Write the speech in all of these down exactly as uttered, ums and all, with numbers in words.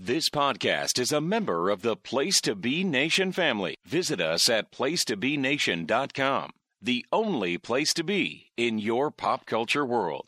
This podcast is a member of the Place to Be Nation family. Visit us at place to be nation dot com, the only place to be in your pop culture world.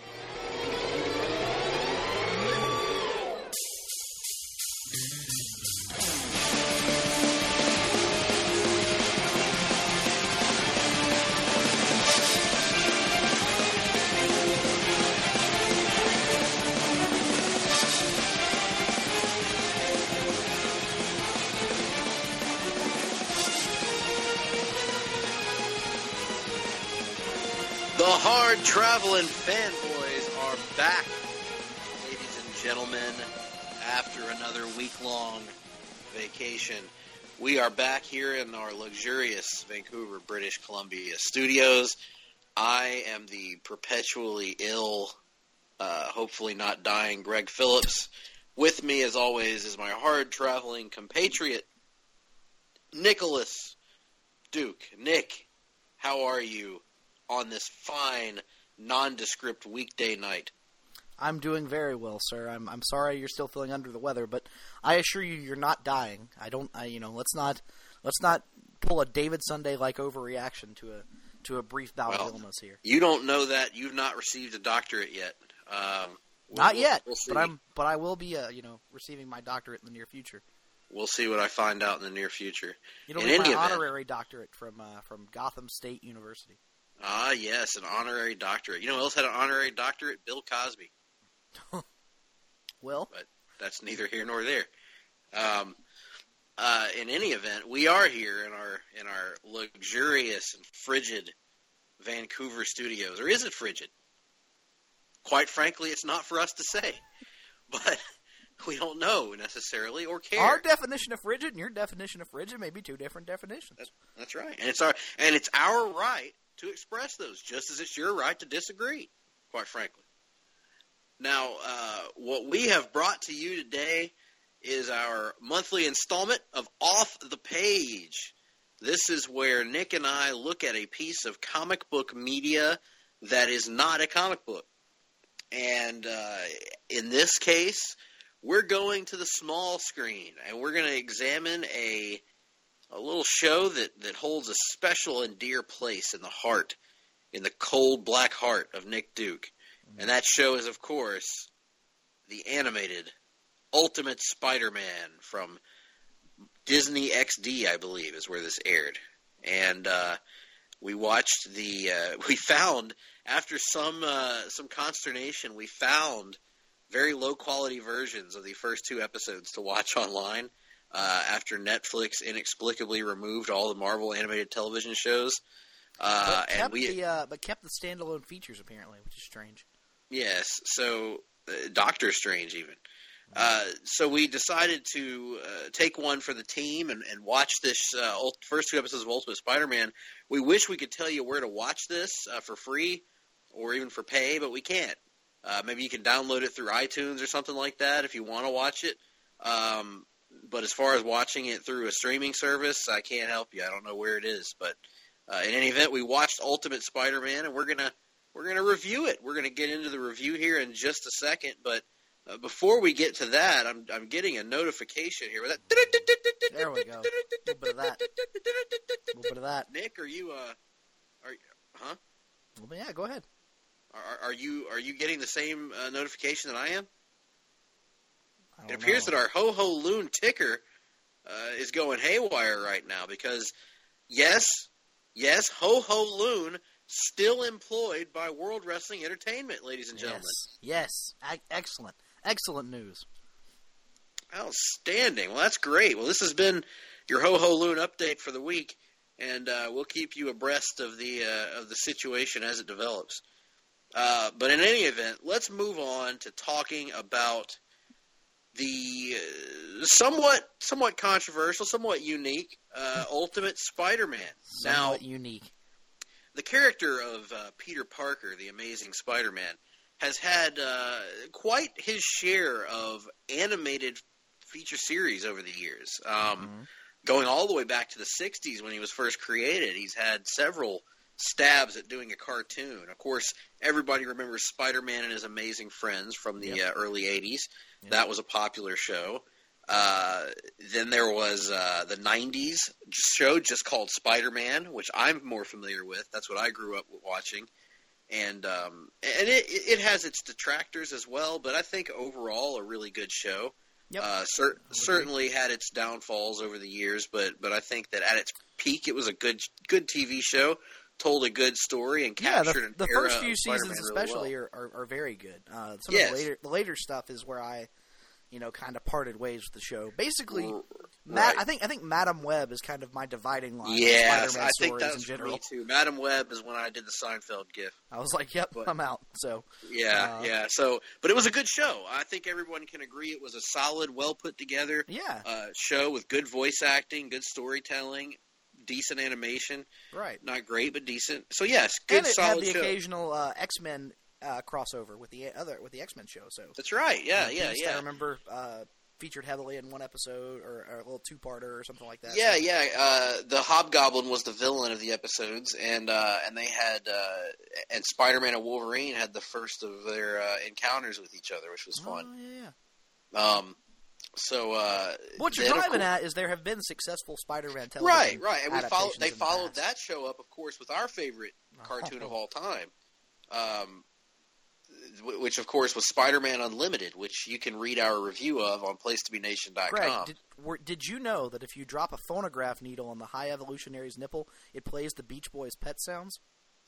The hard-traveling fanboys are back, ladies and gentlemen, after another week-long vacation. We are back here in our luxurious Vancouver, British Columbia studios. I am the perpetually ill, uh, hopefully not dying Greg Phillips. With me, as always, is my hard-traveling compatriot, Nicholas Duke. Nick, how are you on this fine, nondescript weekday night? I'm doing very well, sir. I'm I'm sorry you're still feeling under the weather, but I assure you, you're not dying. I don't. I, you know, let's not let's not pull a David Sunday like overreaction to a to a brief bout well, of illness here. You don't know that. You've not received a doctorate yet. Um, we'll, not yet, we'll but I'm but I will be, uh, you know, receiving my doctorate in the near future. We'll see what I find out in the near future. It'll in be any my event, honorary doctorate from uh, from Gotham State University. Ah, yes, an honorary doctorate. You know who else had an honorary doctorate? Bill Cosby. Well, but that's neither here nor there. Um, uh, in any event, we are here in our in our luxurious and frigid Vancouver studios. Or is it frigid? Quite frankly, it's not for us to say, but we don't know necessarily or care. Our definition of frigid and your definition of frigid may be two different definitions. That's, that's right, and it's our and it's our right to express those, just as it's your right to disagree, quite frankly. Now, uh, what we have brought to you today is our monthly installment of Off the Page. This is where Nick and I look at a piece of comic book media that is not a comic book. And uh, in this case, we're going to the small screen, and we're going to examine a a little show that, that holds a special and dear place in the heart, in the cold black heart of Nick Duke. And that show is, of course, the animated Ultimate Spider-Man from Disney X D, I believe, is where this aired. And uh, we watched the, uh, we found, after some uh, some consternation, we found very low-quality versions of the first two episodes to watch online. Uh, after Netflix inexplicably removed all the Marvel animated television shows, uh, but kept and we, the, uh, but kept the standalone features apparently, which is strange. Yes, so uh, Doctor Strange even. Uh, so we decided to uh, take one for the team and, and watch this uh, first two episodes of Ultimate Spider-Man. We wish we could tell you where to watch this uh, for free or even for pay, but we can't. Uh, maybe you can download it through iTunes or something like that if you want to watch it. Um, But as far as watching it through a streaming service, I can't help you. I don't know where it is. But uh, in any event, we watched Ultimate Spider-Man, and we're gonna we're gonna review it. We're gonna get into the review here in just a second. But uh, before we get to that, I'm I'm getting a notification here. With that. There we go. A little bit of that. A little bit of that. Nick, are you uh, are huh? Well, yeah, go ahead. Are, are you are you getting the same uh, notification that I am? I It appears know. that our Ho-Ho Loon ticker uh, is going haywire right now because, yes, yes, Ho-Ho Loon still employed by World Wrestling Entertainment, ladies and gentlemen. Yes, yes. A- excellent. Excellent news. Outstanding. Well, that's great. Well, this has been your Ho-Ho Loon update for the week, and uh, we'll keep you abreast of the uh, of the situation as it develops. Uh, but in any event, let's move on to talking about the uh, somewhat somewhat controversial, somewhat unique uh, Ultimate Spider-Man. Somewhat now, unique. The character of uh, Peter Parker, the Amazing Spider-Man, has had uh, quite his share of animated feature series over the years. Um, mm-hmm. Going all the way back to the sixties when he was first created, he's had several stabs at doing a cartoon. Of course, everybody remembers Spider-Man and His Amazing Friends from the yep. uh, early eighties. Yeah. That was a popular show. Uh, then there was uh, the nineties show just called Spider-Man, which I'm more familiar with. That's what I grew up watching. And um, and it, it has its detractors as well, but I think overall a really good show. Yep. Uh, cer- certainly had its downfalls over the years, but but I think that at its peak, it was a good good T V show, told a good story, and Yeah, captured the, an the era first few of seasons Spider-Man especially really well. are, are, are very good. Uh, some Yes. of the later the later stuff is where I, you know, kind of parted ways with the show. Basically, R- Matt, right. I think I think Madam Web is kind of my dividing line. Yeah, of Spider-Man I think stories that in was for general. me too. Madam Web is when I did the Seinfeld gif. I was like, "Yep, But- I'm out." So Yeah, Uh, yeah. So, but it was a good show. I think everyone can agree it was a solid, well put together yeah, uh, show with good voice acting, good storytelling, decent animation. right. Not great, but decent. So yes, good, And it solid had the show. occasional uh, X-Men uh, crossover with the other with the X-Men show. So That's right. Yeah, Uh, yeah, Beast, yeah. I remember uh, featured heavily in one episode or, or a little two-parter or something like that. Yeah, So- yeah. Uh, the Hobgoblin was the villain of the episodes, and uh, and they had uh, and Spider-Man and Wolverine had the first of their uh, encounters with each other, which was Oh, fun. yeah, yeah. Um, so uh, What you're then, of driving course- at is there have been successful Spider-Man television right, right, and we followed. They adaptations in the followed past. that show up, of course, with our favorite cartoon of all time, um, wh- which of course was Spider-Man Unlimited, which you can read our review of on place to be nation dot com. Greg, did, were, did you know that if you drop a phonograph needle on the High Evolutionary's nipple, it plays the Beach Boys' pet sounds?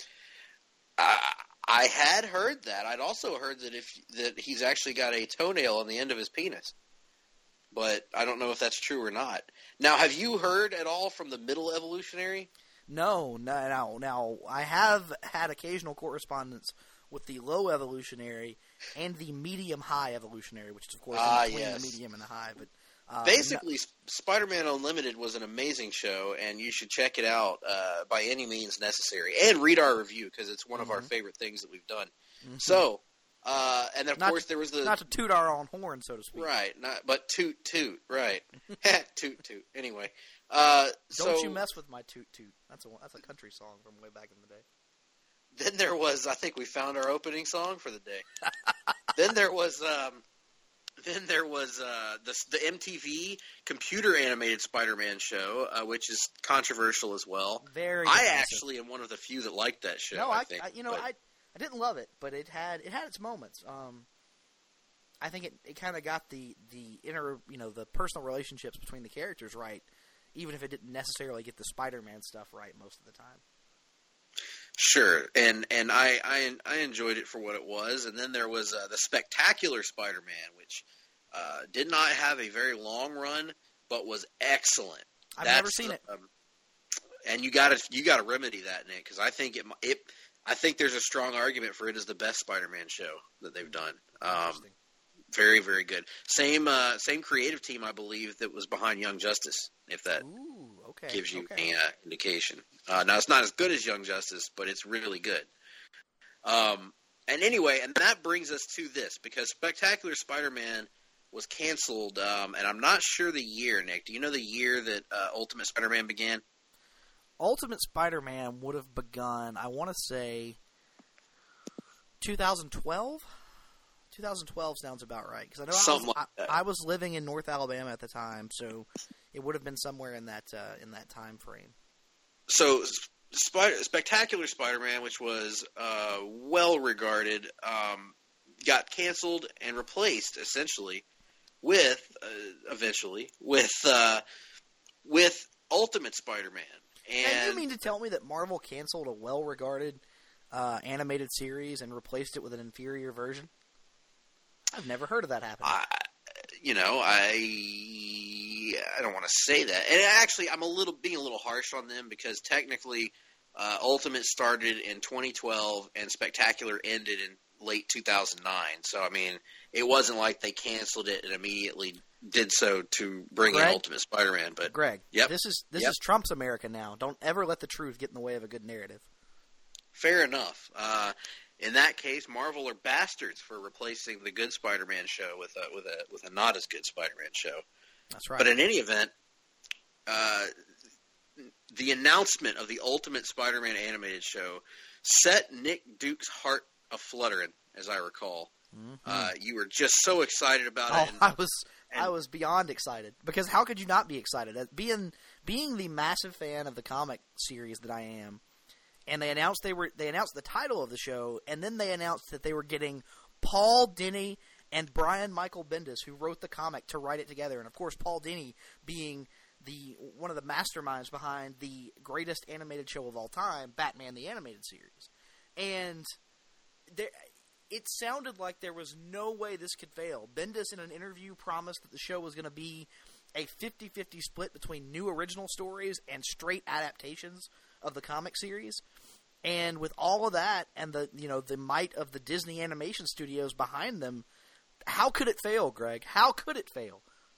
I, I had heard that. I'd also heard that if that he's actually got a toenail on the end of his penis, but I don't know if that's true or not. Now, have you heard at all from the Middle Evolutionary? No, no, no. Now, I have had occasional correspondence with the Low Evolutionary and the Medium-High Evolutionary, which is, of course, in Ah, between yes. the Medium and the High. But uh, Basically, S Spider-Man Unlimited was an amazing show, and you should check it out uh, by any means necessary. And read our review, because it's one of our Mhm. favorite things that we've done. Mhm. So, uh, and then, of Not course, there was the... not to toot our own horn, so to speak. Right, not, but toot, toot, right. toot, toot. Anyway. Uh, Don't so, you mess with my toot toot. That's a that's a country song from way back in the day. Then there was, I think we found our opening song for the day. Then there was, um, then there was uh, the, the M T V computer animated Spider-Man show, uh, which is controversial as well. Very. I divisive. actually am one of the few that liked that show. no, I, I, think, I you know but- I I didn't love it, but it had it had its moments. Um, I think it, it kind of got the the inner you know the personal relationships between the characters right, even if it didn't necessarily get the Spider-Man stuff right most of the time. Sure, and and I, I I enjoyed it for what it was. And then there was uh, the Spectacular Spider-Man, which uh, did not have a very long run, but was excellent. I've That's, never seen it. Um, and you got to you got to remedy that, Nick, because I think it it I think there's a strong argument for it as the best Spider-Man show that they've done. Um, Interesting. very very good. Same uh, same creative team, I believe, that was behind Young Justice. If that Ooh, okay. gives you okay. any uh, indication. Uh, now, it's not as good as Young Justice, but it's really good. Um, and anyway, and that brings us to this, because Spectacular Spider-Man was canceled, um, and I'm not sure the year, Nick. Do you know the year that uh, Ultimate Spider-Man began? Ultimate Spider-Man would have begun, I want to say, twenty twelve? twenty twelve sounds about right. Because I know Something I was, like I, that. I was living in North Alabama at the time, so it would have been somewhere in that uh, in that time frame. So, Spider- Spectacular Spider-Man, which was uh, well regarded, um, got canceled and replaced essentially with uh, eventually with uh, with Ultimate Spider-Man. And And you mean to tell me that Marvel canceled a well-regarded uh, animated series and replaced it with an inferior version? I've never heard of that happening. I, you know, I I don't want to say that. And actually, I'm a little being a little harsh on them, because technically, uh, Ultimate started in twenty twelve and Spectacular ended in late two thousand nine. So I mean, it wasn't like they canceled it and immediately did so to bring Greg? in Ultimate Spider-Man. But Greg, Yep. this is this Yep. is Trump's America now. Don't ever let the truth get in the way of a good narrative. fair enough. Uh, in that case, Marvel are bastards for replacing the good Spider-Man show with a with a with a not as good Spider-Man show. That's right. But in any event, uh, the announcement of the Ultimate Spider-Man animated show set Nick Duke's heart a-fluttering, as I recall. Mm-hmm. Uh, you were just so excited about oh, it. And, I was and, I was beyond excited because how could you not be excited? As being being the massive fan of the comic series that I am, and they announced they were they announced the title of the show, and then they announced that they were getting Paul Dini and Brian Michael Bendis, who wrote the comic, to write it together, and of course Paul Dini being the one of the masterminds behind the greatest animated show of all time, Batman the Animated Series, and there. It sounded like there was no way this could fail. Bendis, in an interview, promised that the show was going to be a fifty-fifty split between new original stories and straight adaptations of the comic series. And with all of that and the you know the might of the Disney Animation Studios behind them, how could it fail, Greg? How could it fail?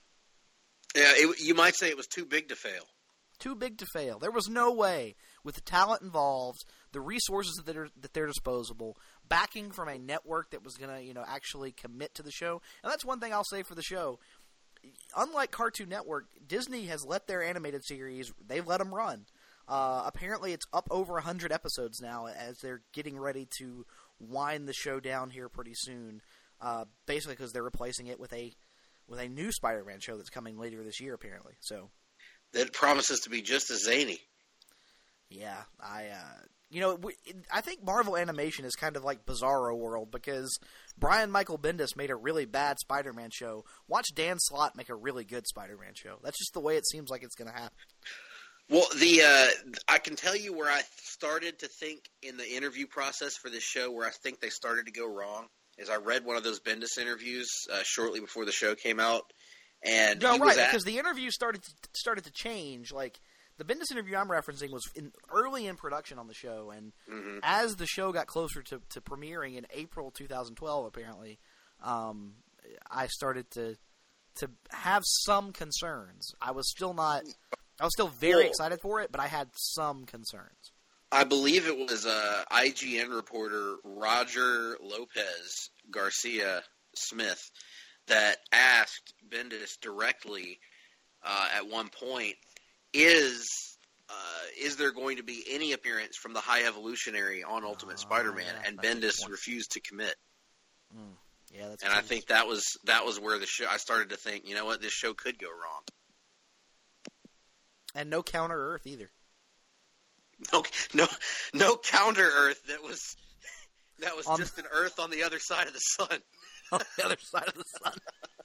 Yeah, it, you might say it was too big to fail. Too big to fail. There was no way, with the talent involved, the resources that are that they're disposable, backing from a network that was going to, you know, actually commit to the show. And that's one thing I'll say for the show. Unlike Cartoon Network, Disney has let their animated series, they've let them run. Uh, apparently it's up over one hundred episodes now as they're getting ready to wind the show down here pretty soon, uh, basically because they're replacing it with a with a new Spider-Man show that's coming later this year, apparently. So that promises to be just as zany. Yeah, I, uh, you know, we, I think Marvel Animation is kind of like Bizarro World because Brian Michael Bendis made a really bad Spider-Man show. Watch Dan Slott make a really good Spider-Man show. That's just the way it seems like it's going to happen. Well, the uh, I can tell you where I started to think in the interview process for this show, where I think they started to go wrong, is I read one of those Bendis interviews uh, shortly before the show came out, and no, he right, was at- because the interview started to, started to change, like. The Bendis interview I'm referencing was in, early in production on the show, and mm-hmm. as the show got closer to, to premiering in April twenty twelve, apparently, um, I started to to have some concerns. I was still not – I was still very well, excited for it, but I had some concerns. I believe it was uh, I G N reporter Roger Lopez Garcia Smith that asked Bendis directly uh, at one point, Is uh, is there going to be any appearance from the High Evolutionary on Ultimate uh, Spider-Man? Yeah, and Bendis refused to commit. Mm. Yeah, that's and true. I think that was that was where the show. I started to think, you know what, this show could go wrong. And no Counter Earth either. No, no, no Counter Earth. That was that was on, just an Earth on the other side of the sun. On the other side of the sun.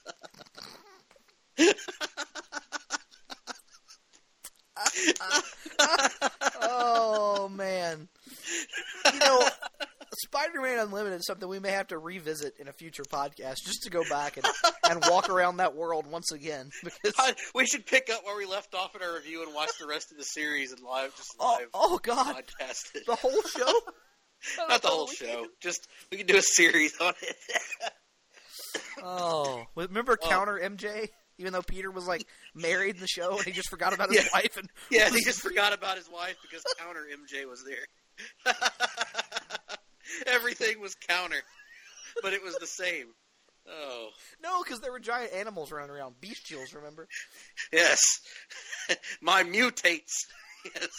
Oh, man. You know, Spider-Man Unlimited is something we may have to revisit in a future podcast just to go back and, and walk around that world once again. Because we should pick up where we left off in our review and watch the rest of the series and live, just oh, live oh, God. podcast it. The whole show? Not the whole show. Just, we can do a series on it. Oh. Remember Counter oh. M J? Even though Peter was, like, married in the show and he just forgot about his yeah. wife. And yeah, he just forgot about his wife because Counter M J was there. Everything was Counter, but it was the same. Oh. No, because there were giant animals running around. Bestials, remember? Yes. My mutates. Yes.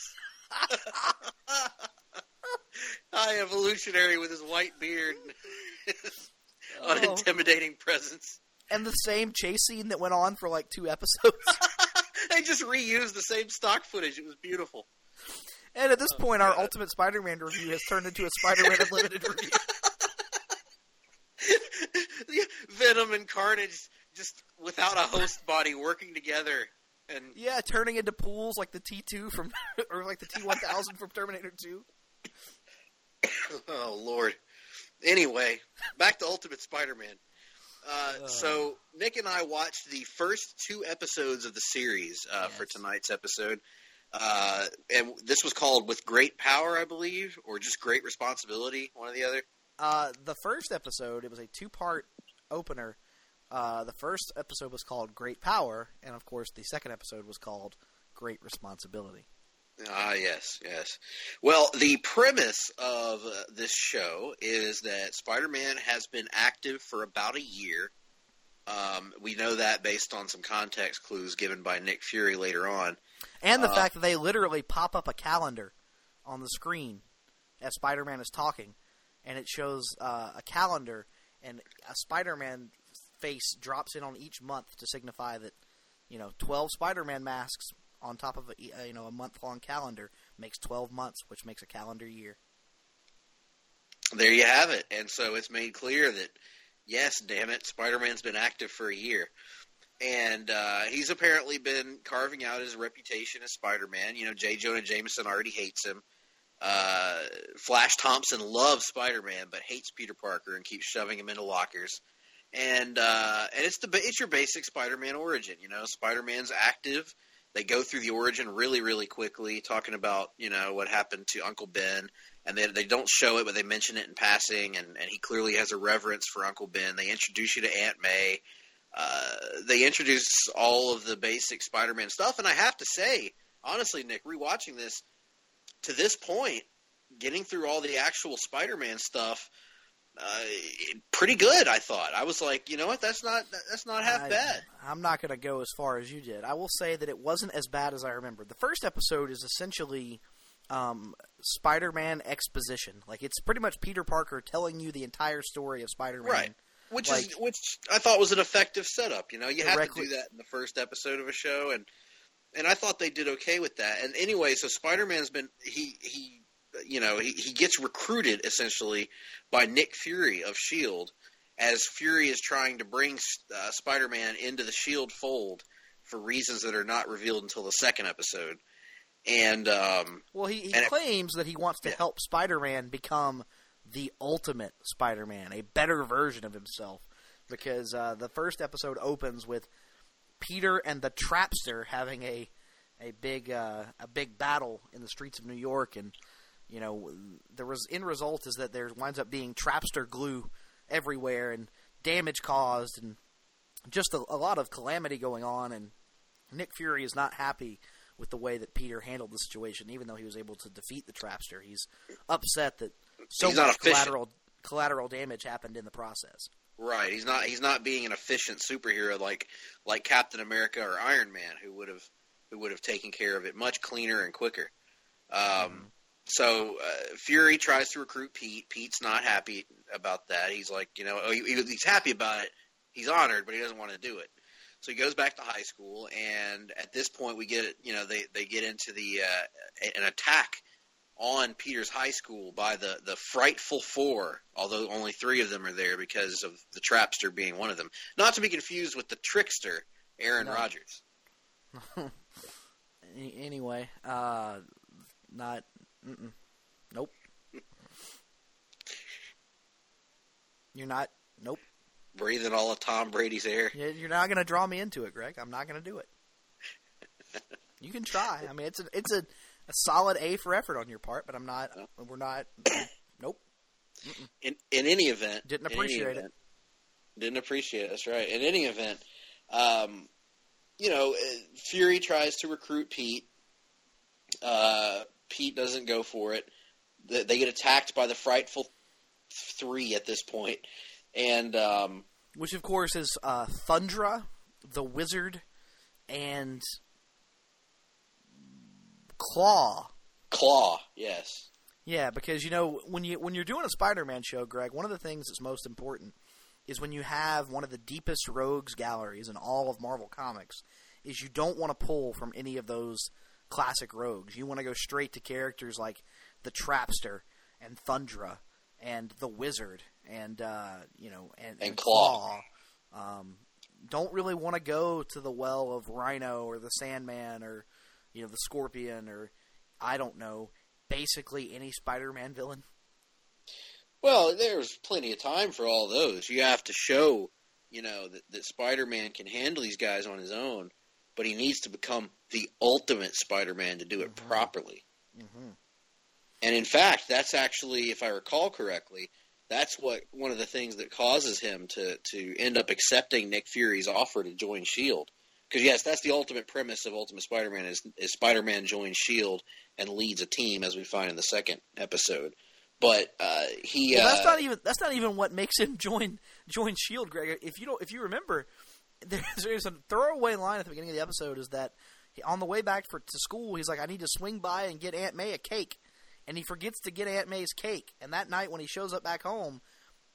High Evolutionary with his white beard. Oh. Unintimidating presence. And the same chase scene that went on for like two episodes. They just reused the same stock footage. It was beautiful. And at this oh, point, God. our Ultimate Spider-Man review has turned into a Spider-Man Unlimited review. Venom and Carnage just without a host body working together. And yeah, turning into pools like the T two from, or like the T one thousand from Terminator two. Oh, Lord. Anyway, back to Ultimate Spider-Man. Uh, uh, so Nick and I watched the first two episodes of the series uh, yes. for tonight's episode. Uh, and this was called With Great Power, I believe, or just Great Responsibility, one or the other. Uh, the first episode, it was a two-part opener. Uh, the first episode was called Great Power, and of course the second episode was called Great Responsibility. Ah, yes, yes. Well, the premise of uh, this show is that Spider-Man has been active for about a year. Um, we know that based on some context clues given by Nick Fury later on. And the uh, fact that they literally pop up a calendar on the screen as Spider-Man is talking, and it shows uh, a calendar, and a Spider-Man face drops in on each month to signify that, you know, twelve Spider-Man masks on top of a, you know, a month-long calendar makes twelve months, which makes a calendar year. There you have it. And so it's made clear that, yes, damn it, Spider-Man's been active for a year. And uh, he's apparently been carving out his reputation as Spider-Man. You know, J. Jonah Jameson already hates him. Uh, Flash Thompson loves Spider-Man but hates Peter Parker and keeps shoving him into lockers. And uh, and it's the it's your basic Spider-Man origin. You know, Spider-Man's active. They go through the origin really, really quickly, talking about, you know, what happened to Uncle Ben. And they, they don't show it, but they mention it in passing. And, and he clearly has a reverence for Uncle Ben. They introduce you to Aunt May. Uh, they introduce all of the basic Spider-Man stuff. And I have to say, honestly, Nick, rewatching this, to this point, getting through all the actual Spider-Man stuff, uh, pretty good, I thought. I was like, you know what, that's not that's not half I, bad. I'm not going to go as far as you did. I will say that it wasn't as bad as I remembered. The first episode is essentially um, Spider-Man exposition. Like, it's pretty much Peter Parker telling you the entire story of Spider-Man. Right. Which like, is which I thought was an effective setup. You know, you have directly, to do that in the first episode of a show, and and I thought they did okay with that. And anyway, so Spider-Man's been he he you know he, he gets recruited essentially by Nick Fury of S H I E L D, as Fury is trying to bring uh, Spider-Man into the S H I E L D fold for reasons that are not revealed until the second episode. And um, well, he, he and claims it, that he wants to yeah. help Spider-Man become the ultimate Spider-Man, a better version of himself, because uh, the first episode opens with Peter and the Trapster having a a big uh, a big battle in the streets of New York, and you know the res- end result is that there winds up being Trapster glue everywhere and damage caused, and just a, a lot of calamity going on. And Nick Fury is not happy with the way that Peter handled the situation, even though he was able to defeat the Trapster. He's upset that so He's much collateral collateral damage happened in the process. Right. He's not he's not being an efficient superhero like like Captain America or Iron Man, who would have who would have taken care of it much cleaner and quicker. Um, mm-hmm. So uh, Fury tries to recruit Pete. Pete's not happy about that. He's like, you know, oh, he, he's happy about it. He's honored, but he doesn't want to do it. So he goes back to high school, and at this point, we get you know they, they get into the uh, an attack on Peter's high school by the, the Frightful Four, although only three of them are there because of the Trapster being one of them. Not to be confused with the Trickster, Aaron no. Rodgers. Anyway, uh, not, mm-mm. Nope. You're not, nope. Breathing all of Tom Brady's air. You're not going to draw me into it, Greg. I'm not going to do it. You can try. I mean, it's a, it's a, a solid A for effort on your part, but I'm not. We're not. Nope. Mm-mm. In in any event, didn't appreciate event, it. Didn't appreciate it. That's right. In any event, um, you know, Fury tries to recruit Pete. Uh, Pete doesn't go for it. They, they get attacked by the Frightful Three at this point, and um, which of course is uh, Thundra, the Wizard, and Claw. Claw, yes. Yeah, because you know when you when you're doing a Spider-Man show, Greg, one of the things that's most important is when you have one of the deepest rogues galleries in all of Marvel Comics, is you don't want to pull from any of those classic rogues. You want to go straight to characters like the Trapster and Thundra and the Wizard and uh, you know and, and, and Claw. Claw. Um, don't really want to go to the well of Rhino or the Sandman or you know the Scorpion or I don't know, basically any Spider-Man villain. Well, there's plenty of time for all those. You have to show, you know, that, that Spider-Man can handle these guys on his own, but he needs to become the ultimate Spider-Man to do it mm-hmm. properly. Mm-hmm. And in fact, that's actually, if I recall correctly, that's what one of the things that causes him to, to end up accepting Nick Fury's offer to join S H I E L D. Because, yes, that's the ultimate premise of Ultimate Spider-Man is, is Spider-Man joins S H I E L D and leads a team, as we find in the second episode. But uh, he well, that's uh, not even that's not even what makes him join join S H I E L D, Greg. If you don't, if you remember, there's, there's a throwaway line at the beginning of the episode is that he, on the way back for, to school, he's like, "I need to swing by and get Aunt May a cake," and he forgets to get Aunt May's cake. And that night when he shows up back home,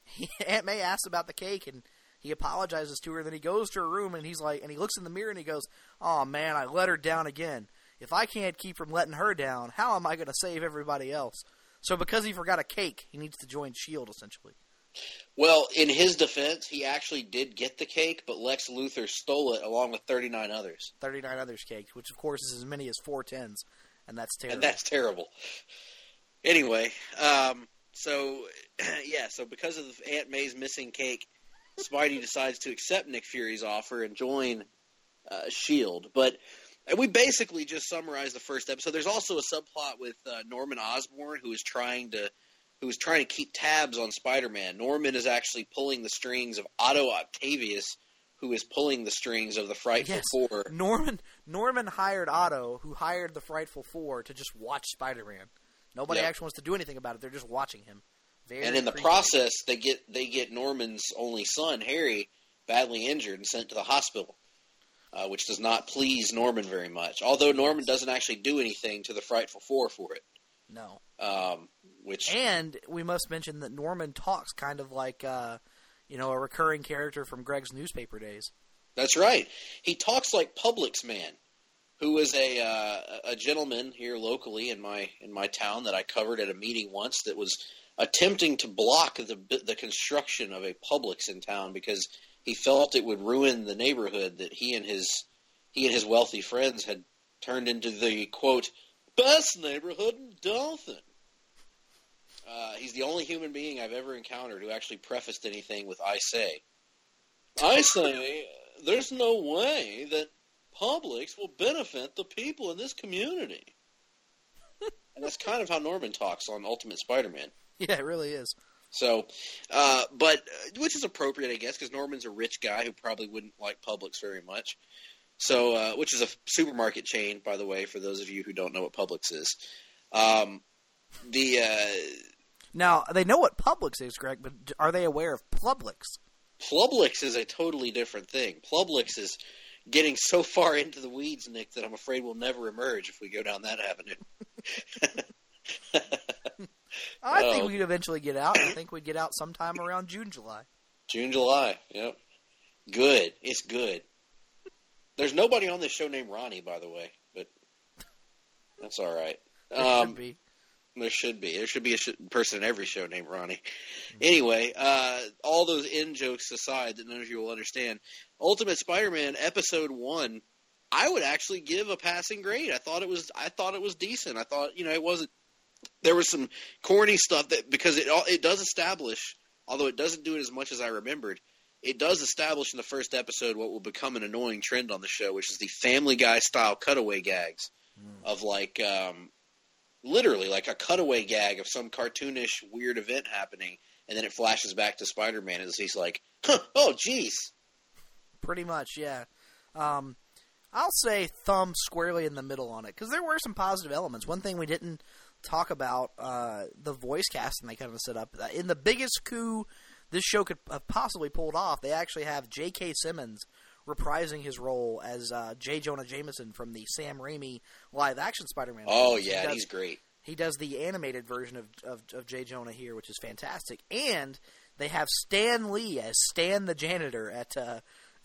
he, Aunt May asks about the cake, and he apologizes to her. Then he goes to her room, and he's like, and he looks in the mirror, and he goes, "Oh man, I let her down again. If I can't keep from letting her down, how am I going to save everybody else?" So because he forgot a cake, he needs to join S H I E L D, essentially. Well, in his defense, he actually did get the cake, but Lex Luthor stole it along with thirty-nine others. thirty-nine others cake, which of course is as many as four tens, and that's terrible. And that's terrible. Anyway, um, so, yeah, so because of Aunt May's missing cake, Spidey decides to accept Nick Fury's offer and join uh, S H I E L D. But and we basically just summarized the first episode. There's also a subplot with uh, Norman Osborn, who is trying to who is trying to keep tabs on Spider-Man. Norman is actually pulling the strings of Otto Octavius, who is pulling the strings of the Frightful yes. Four. Norman Norman hired Otto, who hired the Frightful Four, to just watch Spider-Man. Nobody Yep. actually wants to do anything about it. They're just watching him. Very and in the creepy. process, they get they get Norman's only son, Harry, badly injured and sent to the hospital, uh, which does not please Norman very much. Although Norman doesn't actually do anything to the Frightful Four for it. No. Um, which And we must mention that Norman talks kind of like, uh, you know, a recurring character from Greg's newspaper days. That's right. He talks like Publix Man, who was a uh, a gentleman here locally in my in my town that I covered at a meeting once that was attempting to block the the construction of a Publix in town because he felt it would ruin the neighborhood that he and his he and his wealthy friends had turned into the, quote, best neighborhood in Dothan. Uh, he's the only human being I've ever encountered who actually prefaced anything with "I say." I say there's no way that Publix will benefit the people in this community. And that's kind of how Norman talks on Ultimate Spider-Man. Yeah, it really is. So, uh, but, uh, which is appropriate, I guess, because Norman's a rich guy who probably wouldn't like Publix very much. So, uh, which is a supermarket chain, by the way, for those of you who don't know what Publix is. Um, the, uh... Now, they know what Publix is, Greg, but are they aware of Publix? Publix is a totally different thing. Publix is getting so far into the weeds, Nick, that I'm afraid we'll never emerge if we go down that avenue. I think Oh. we'd eventually get out. I think we'd get out sometime around June, July. June, July, yep. Good. It's good. There's nobody on this show named Ronnie, by the way, but that's all right. There Um, should be. There should be. There should be a sh- person in every show named Ronnie. Anyway, uh, all those in jokes aside that none of you will understand, Ultimate Spider-Man Episode One, I would actually give a passing grade. I thought it was. I thought it was decent. I thought, you know, it wasn't. There was some corny stuff that because it it does establish, although it doesn't do it as much as I remembered. It does establish in the first episode what will become an annoying trend on the show, which is the Family Guy style cutaway gags mm. of like. Um, Literally, like a cutaway gag of some cartoonish, weird event happening, and then it flashes back to Spider-Man as he's like, huh, oh, jeez. Pretty much, yeah. Um, I'll say thumb squarely in the middle on it, because there were some positive elements. One thing we didn't talk about, uh, the voice casting they kind of set up. In the biggest coup this show could have possibly pulled off, they actually have J K. Simmons reprising his role as uh, J. Jonah Jameson from the Sam Raimi live-action Spider-Man. Oh, movies. yeah, he does, he's great. He does the animated version of, of, of J. Jonah here, which is fantastic. And they have Stan Lee as Stan the janitor at uh,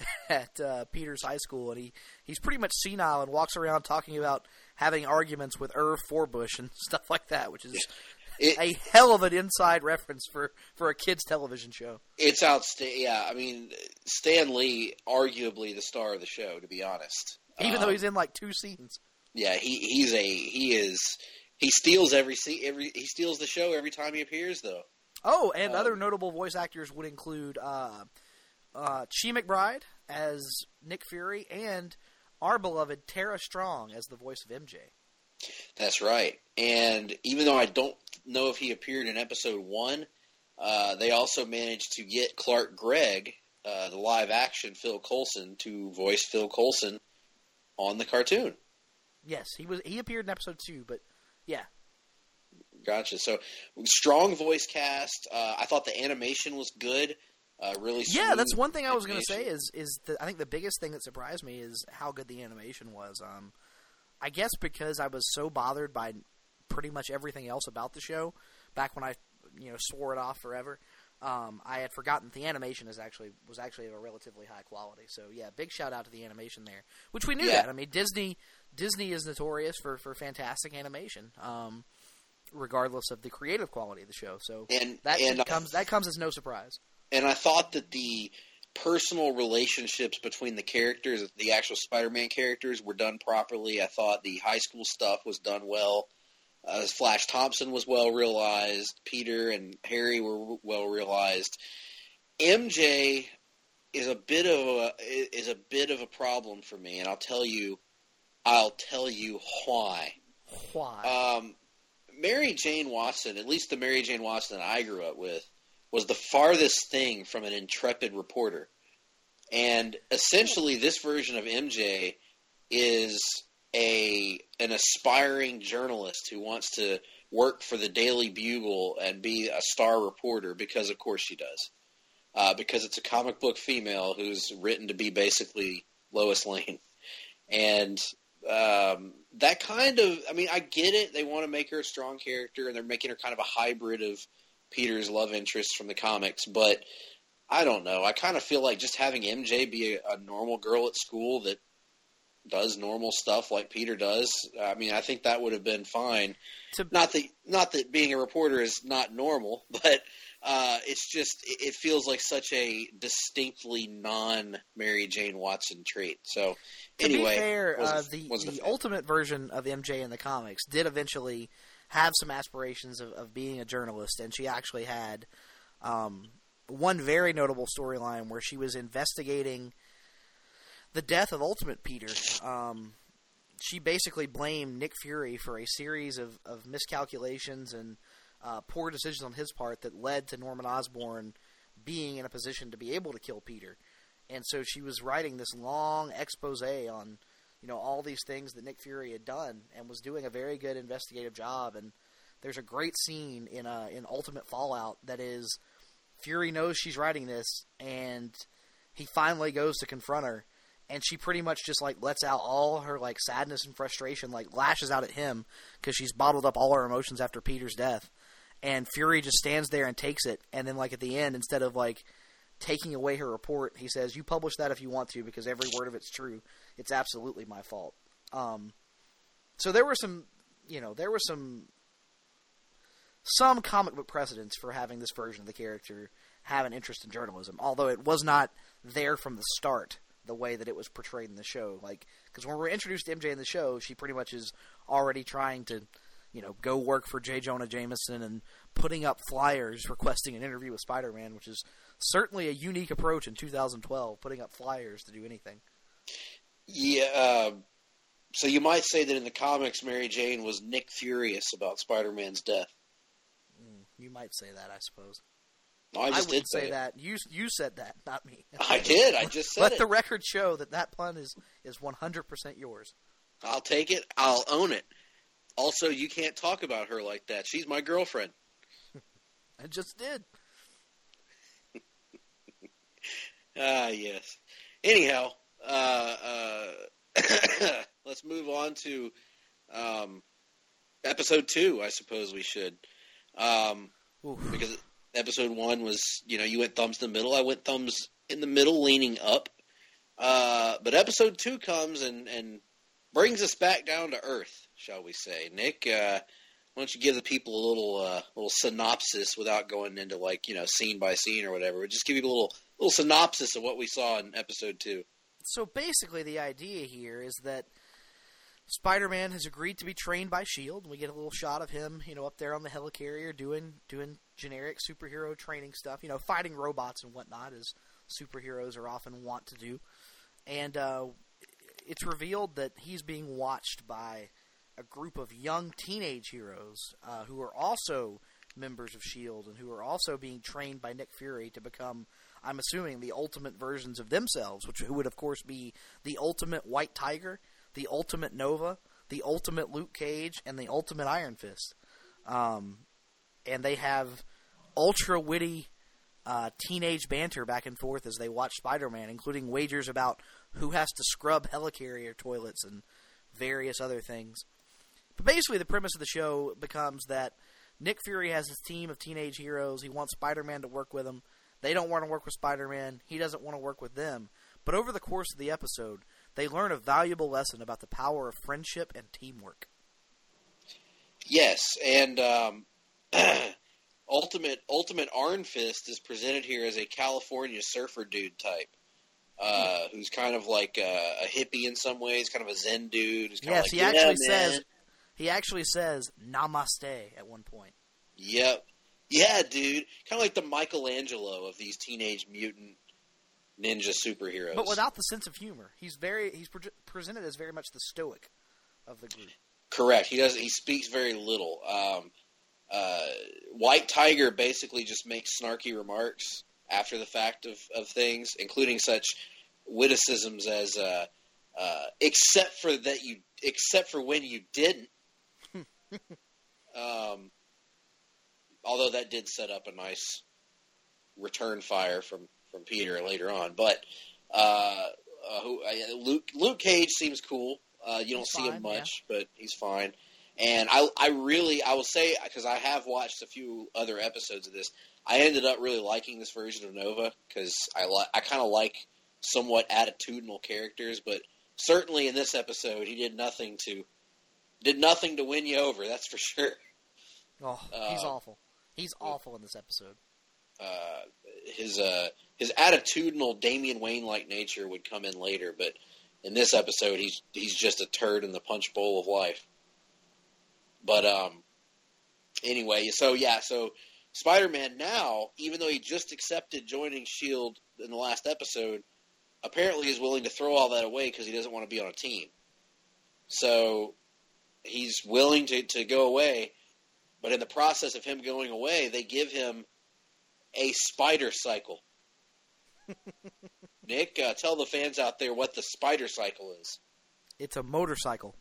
at uh, Peters High School, and he, he's pretty much senile and walks around talking about having arguments with Irv Forbush and stuff like that, which is it, a hell of an inside reference for, for a kid's television show. It's outstanding. Yeah, I mean, Stan Lee, arguably the star of the show, to be honest. Even um, though he's in like two scenes. Yeah, he he's a he is he steals every se- every he steals the show every time he appears, though. Oh, and um, other notable voice actors would include uh, uh, Chi McBride as Nick Fury and our beloved Tara Strong as the voice of M J. That's right. And even though I don't know if he appeared in episode one, uh, they also managed to get Clark Gregg, uh, the live-action Phil Coulson, to voice Phil Coulson on the cartoon. Yes, he was. He appeared in episode two, but yeah. Gotcha. So, strong voice cast. Uh, I thought the animation was good. Uh, really smooth. Yeah, that's one thing I was going to animation. say is is the, I think the biggest thing that surprised me is how good the animation was. Um, I guess because I was so bothered by pretty much everything else about the show back when I you know swore it off forever. Um, I had forgotten that the animation is actually was actually of a relatively high quality. So yeah, big shout out to the animation there, which we knew yeah. that. I mean, Disney Disney is notorious for, for fantastic animation, um, regardless of the creative quality of the show. So and, that and comes that comes as no surprise. And I thought that the personal relationships between the characters, the actual Spider-Man characters, were done properly. I thought the high school stuff was done well. Uh, Flash Thompson was well realized. Peter and Harry were well realized. M J is a bit of a is a bit of a problem for me, and I'll tell you, I'll tell you why. Why? Um, Mary Jane Watson, at least the Mary Jane Watson I grew up with, was the farthest thing from an intrepid reporter, and essentially, this version of M J is a an aspiring journalist who wants to work for the Daily Bugle and be a star reporter because, of course, she does. Uh, because it's a comic book female who's written to be basically Lois Lane. And um, that kind of, I mean, I get it. They want to make her a strong character, and they're making her kind of a hybrid of Peter's love interest from the comics. But I don't know. I kind of feel like just having M J be a, a normal girl at school that does normal stuff like Peter does. I mean, I think that would have been fine. To, not that not that being a reporter is not normal, but uh, it's just it, it feels like such a distinctly non-Mary Jane Watson trait. So to anyway, be fair, was uh, a, the was the ultimate version of M J in the comics did eventually have some aspirations of, of being a journalist, and she actually had um, one very notable storyline where she was investigating the death of Ultimate Peter. Um, she basically blamed Nick Fury for a series of, of miscalculations and uh, poor decisions on his part that led to Norman Osborn being in a position to be able to kill Peter. And so she was writing this long expose on, you know, all these things that Nick Fury had done, and was doing a very good investigative job. And there's a great scene in uh, in Ultimate Fallout that is Fury knows she's writing this, and he finally goes to confront her. And she pretty much just, like, lets out all her, like, sadness and frustration, like, lashes out at him because she's bottled up all her emotions after Peter's death. And Fury just stands there and takes it. And then, like, at the end, instead of, like, taking away her report, he says, "You publish that if you want to because every word of it's true. It's absolutely my fault." Um, so there were some, you know, there were some, some comic book precedents for having this version of the character have an interest in journalism, although it was not there from the start the way that it was portrayed in the show. Like, because when we're introduced to M J in the show, she pretty much is already trying to, you know, go work for J. Jonah Jameson and putting up flyers requesting an interview with Spider-Man, which is certainly a unique approach in two thousand twelve, putting up flyers to do anything. Yeah, uh, so you might say that in the comics, Mary Jane was Nick furious about Spider-Man's death. Mm, you might say that, I suppose. No, I just I did say, say that. You you said that, not me. I did. I just said Let it. the record show that that pun is, is one hundred percent yours. I'll take it. I'll own it. Also, you can't talk about her like that. She's my girlfriend. I just did. Ah, yes. Anyhow, uh, uh, let's move on to um, episode two, I suppose we should. Um, because episode one was, you know, you went thumbs in the middle. I went thumbs in the middle, leaning up. Uh, but episode two comes and, and brings us back down to earth, shall we say. Nick, uh, why don't you give the people a little uh, little synopsis without going into, like, you know, scene by scene or whatever. Just give you a little little synopsis of what we saw in episode two. So basically the idea here is that Spider-Man has agreed to be trained by S H I E L D. We get a little shot of him, you know, up there on the helicarrier doing doing generic superhero training stuff, you know, fighting robots and whatnot, as superheroes are often wont to do. And uh, it's revealed that he's being watched by a group of young teenage heroes uh, who are also members of S H I E L D and who are also being trained by Nick Fury to become, I'm assuming, the ultimate versions of themselves, which who would, of course, be the ultimate White Tiger, the ultimate Nova, the ultimate Luke Cage, and the ultimate Iron Fist. Um, and they have ultra-witty uh, teenage banter back and forth as they watch Spider-Man, including wagers about who has to scrub helicarrier toilets and various other things. But basically the premise of the show becomes that Nick Fury has his team of teenage heroes. He wants Spider-Man to work with him. They don't want to work with Spider-Man. He doesn't want to work with them. But over the course of the episode, they learn a valuable lesson about the power of friendship and teamwork. Yes, and um, Ultimate Ultimate Iron Fist is presented here as a California surfer dude type, uh, who's kind of like a, a hippie in some ways, kind of a Zen dude. Who's kind yes, of like, he yeah, actually man. says he actually says "Namaste" at one point. Yep, yeah, dude, kind of like the Michelangelo of these teenage mutant ninja superheroes, but without the sense of humor. He's very he's pre- presented as very much the stoic of the group. Correct. He does. He speaks very little. Um, uh, White Tiger basically just makes snarky remarks after the fact of, of things, including such witticisms as uh, uh, "except for that you, except for when you didn't." um, although that did set up a nice return fire from, from Peter later on, but uh, uh, who, uh, Luke Luke Cage seems cool. Uh, you don't He's see fine, him much, yeah. but he's fine. And I, I really, I will say, because I have watched a few other episodes of this, I ended up really liking this version of Nova because I li- I kind of like somewhat attitudinal characters, but certainly in this episode, he did nothing to did nothing to win you over. That's for sure. Oh, he's Uh, awful. He's awful in this episode. Uh, his uh, his attitudinal Damian Wayne like nature would come in later, but in this episode, he's he's just a turd in the punch bowl of life. But um, anyway, so yeah, so Spider-Man now, even though he just accepted joining S H I E L D in the last episode, apparently is willing to throw all that away because he doesn't want to be on a team. So he's willing to, to go away, but in the process of him going away, they give him a spider cycle. Nick, uh, tell the fans out there what the spider cycle is. It's a motorcycle.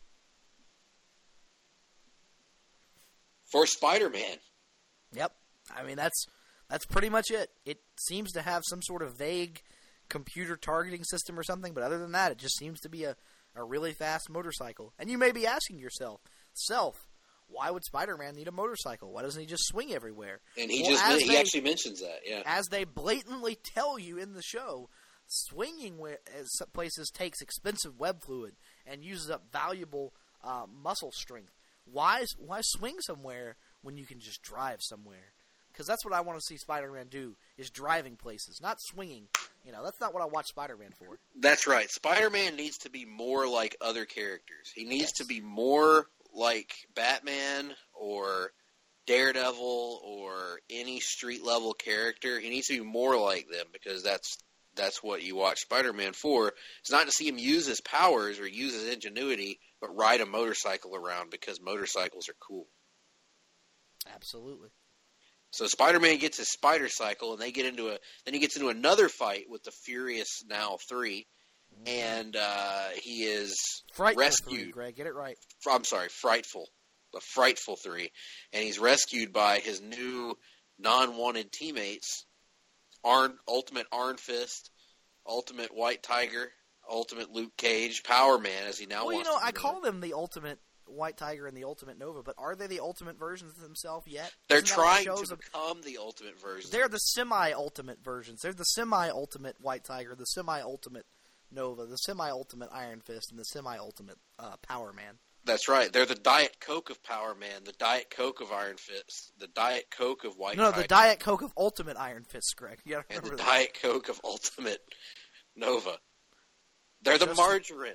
For Spider-Man. Yep. I mean, that's that's pretty much it. It seems to have some sort of vague computer targeting system or something, but other than that, it just seems to be a, a really fast motorcycle. And you may be asking yourself, self, why would Spider-Man need a motorcycle? Why doesn't he just swing everywhere? And he well, just he they, actually mentions that, yeah. As they blatantly tell you in the show, swinging places takes expensive web fluid and uses up valuable uh, muscle strength. Why why swing somewhere when you can just drive somewhere? Because that's what I want to see Spider-Man do, is driving places, not swinging. You know, that's not what I watch Spider-Man for. That's right. Spider-Man needs to be more like other characters. He needs Yes. to be more like Batman or Daredevil or any street-level character. He needs to be more like them because that's that's what you watch Spider-Man for. It's not to see him use his powers or use his ingenuity, but ride a motorcycle around because motorcycles are cool. Absolutely. So Spider-Man gets his spider cycle, and they get into a. Then he gets into another fight with the Furious Now Three, and uh, he is Frightful rescued. three, Greg, get it right. I'm sorry, frightful, the frightful three, and he's rescued by his new non-wanted teammates: Arn, Ultimate Iron Fist, Ultimate White Tiger, Ultimate Luke Cage, Power Man, as he now Well, you wants know, to I be call known. them the Ultimate White Tiger and the Ultimate Nova, but are they the ultimate versions of themselves yet? They're Isn't that what trying shows to of- become the ultimate version. They're the semi-ultimate versions. They're the semi-ultimate White Tiger, the semi-ultimate Nova, the semi-ultimate Iron Fist, and the semi-ultimate uh, Power Man. That's right. They're the Diet Coke of Power Man, the Diet Coke of Iron Fist, the Diet Coke of White No, Tiger, the Diet Coke of Ultimate Iron Fist, Greg. You gotta and remember the that. Diet Coke of Ultimate Nova. They're the Just- margarine.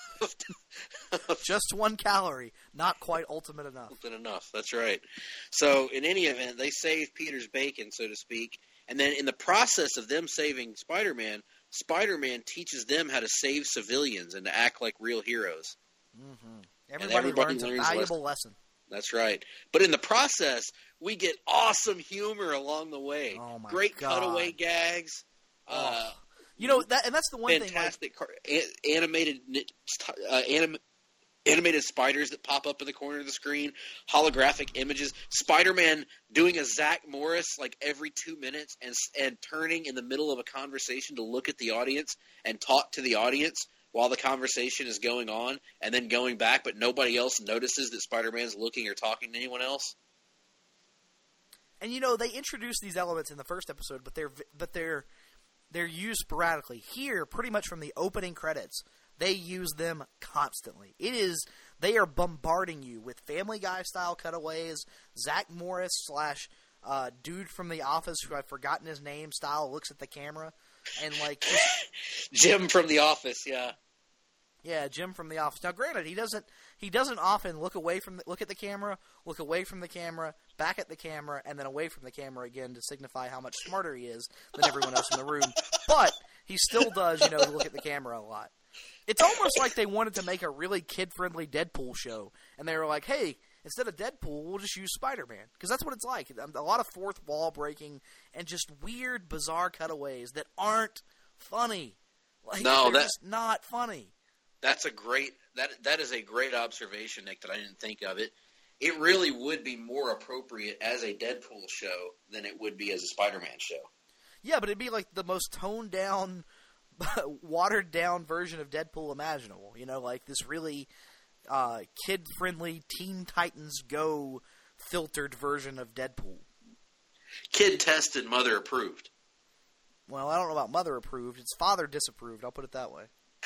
Just one calorie, not quite ultimate enough. Than enough. That's right. So, in any event, they save Peter's bacon, so to speak, and then in the process of them saving Spider-Man, Spider-Man teaches them how to save civilians and to act like real heroes. Mm-hmm. Everybody, everybody learns, learns a a valuable lesson. That's right. But in the process, we get awesome humor along the way. Oh, my Great God. cutaway gags. Uh, Oh. You know, that, and that's the one thing. Like, fantastic car- a- animated uh, anim- animated spiders that pop up in the corner of the screen, holographic images, Spider-Man doing a Zach Morris like every two minutes and and turning in the middle of a conversation to look at the audience and talk to the audience while the conversation is going on, and then going back, but nobody else notices that Spider-Man's looking or talking to anyone else. And you know, they introduced these elements in the first episode, but they're but they're they're used sporadically. Here, pretty much from the opening credits, they use them constantly. It is they are bombarding you with Family Guy style cutaways, Zach Morris slash uh, dude from The Office who I've forgotten his name style looks at the camera and like just, Jim from The Office, yeah. Yeah, Jim from The Office. Now, granted, he doesn't he doesn't often look away from the, look at the camera, look away from the camera, back at the camera, and then away from the camera again to signify how much smarter he is than everyone else in the room. But he still does, you know, look at the camera a lot. It's almost like they wanted to make a really kid-friendly Deadpool show, and they were like, "Hey, instead of Deadpool, we'll just use Spider-Man," because that's what it's like. A lot of fourth wall breaking and just weird, bizarre cutaways that aren't funny. Like, no, they're that, just not funny. That's a great that that is a great observation, Nick, that I didn't think of. It it really would be more appropriate as a Deadpool show than it would be as a Spider-Man show. Yeah, but it'd be like the most toned down, watered down version of Deadpool imaginable. You know, like this really uh, kid friendly Teen Titans Go filtered version of Deadpool. Kid tested, mother approved. Well, I don't know about mother approved. It's father disapproved. I'll put it that way.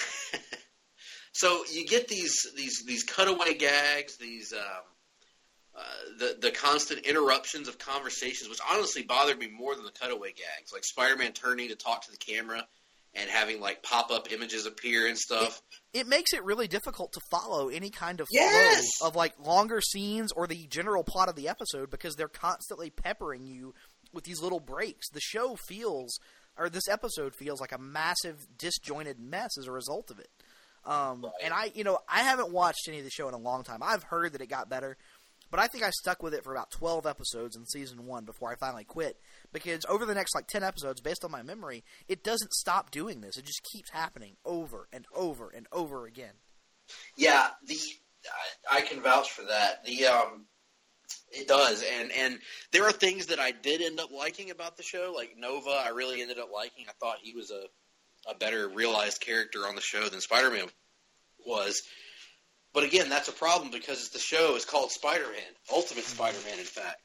So you get these these these cutaway gags, these um, uh, the the constant interruptions of conversations, which honestly bothered me more than the cutaway gags, like Spider-Man turning to talk to the camera and having like pop up images appear and stuff. It, it makes it really difficult to follow any kind of yes! flow of like longer scenes or the general plot of the episode because they're constantly peppering you with these little breaks. The show feels, or this episode feels like a massive disjointed mess as a result of it. Um, right. And I, you know, I haven't watched any of the show in a long time. I've heard that it got better, but I think I stuck with it for about twelve episodes in season one before I finally quit. Because over the next like ten episodes, based on my memory, it doesn't stop doing this. It just keeps happening over and over and over again. Yeah, the I, I can vouch for that. The um, it does, and and there are things that I did end up liking about the show, like Nova. I really ended up liking. I thought he was a a better realized character on the show than Spider-Man was. But again, that's a problem because the show is called Spider-Man, Ultimate Spider-Man, in fact.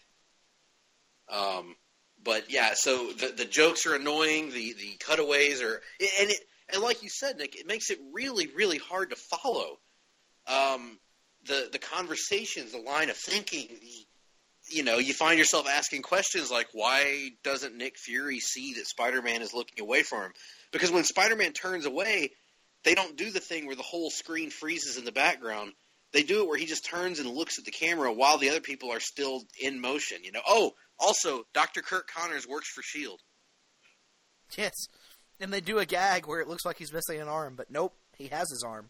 Um, but yeah, so the the jokes are annoying, the, the cutaways are, and it and like you said, Nick, it makes it really, really hard to follow. Um, the the conversations, the line of thinking, the, you know, you find yourself asking questions like, why doesn't Nick Fury see that Spider-Man is looking away from him? Because when Spider-Man turns away, they don't do the thing where the whole screen freezes in the background. They do it where he just turns and looks at the camera while the other people are still in motion. You know. Oh, also, Doctor Kirk Connors works for S H I E L D. Yes. And they do a gag where it looks like he's missing an arm, but nope, he has his arm.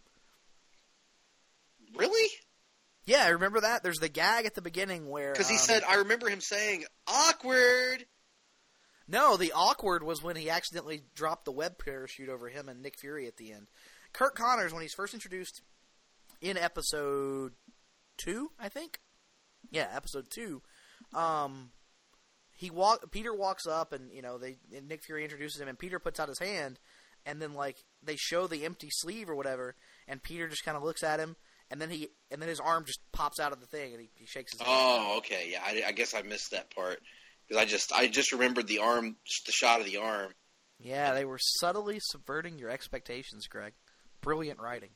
Really? Yeah, I remember that. There's the gag at the beginning where... Because he um, said, I remember him saying, awkward! No, the awkward was when he accidentally dropped the web parachute over him and Nick Fury at the end. Kirk Connors, when he's first introduced in episode two, I think? Yeah, episode two. Um, he walk. Peter walks up and, you know, they and Nick Fury introduces him and Peter puts out his hand and then, like, they show the empty sleeve or whatever and Peter just kind of looks at him and then he and then his arm just pops out of the thing and he, he shakes his hand. Oh, okay. Yeah, I, I guess I missed that part. Because I just I just remembered the arm, the shot of the arm. Yeah, they were subtly subverting your expectations, Greg. Brilliant writing.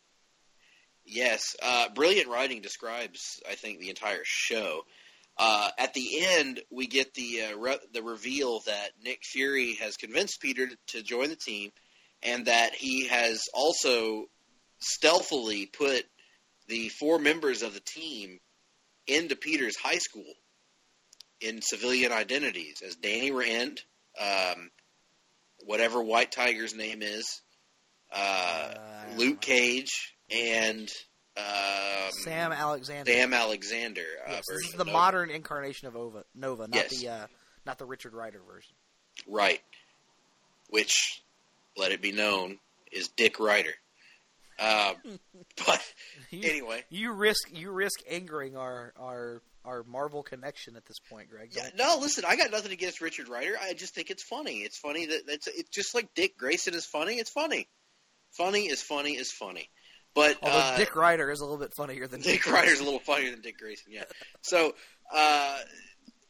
Yes, uh, brilliant writing describes, I think, the entire show. Uh, at the end, we get the uh, re- the reveal that Nick Fury has convinced Peter to join the team, and that he has also stealthily put the four members of the team into Peter's high school in civilian identities as Danny Rand, um, whatever White Tiger's name is, uh, uh, Luke Cage, and um, Sam Alexander. Sam Alexander. Uh, yes, this is the Nova. modern incarnation of Ova, Nova, not Yes. the uh, not the Richard Rider version. Right. Which, let it be known, is Dick Ryder. Uh, but you, anyway, you risk you risk angering our our. Our Marvel connection at this point, Greg. Yeah, no, listen, I got nothing against Richard Rider. I just think it's funny. It's funny that it's, it's just like Dick Grayson is funny. It's funny. Funny is funny is funny. But Although uh, Dick Ryder is a little bit funnier than Dick Dick Ryder's Grayson. a little funnier than Dick Grayson, yeah. So, uh,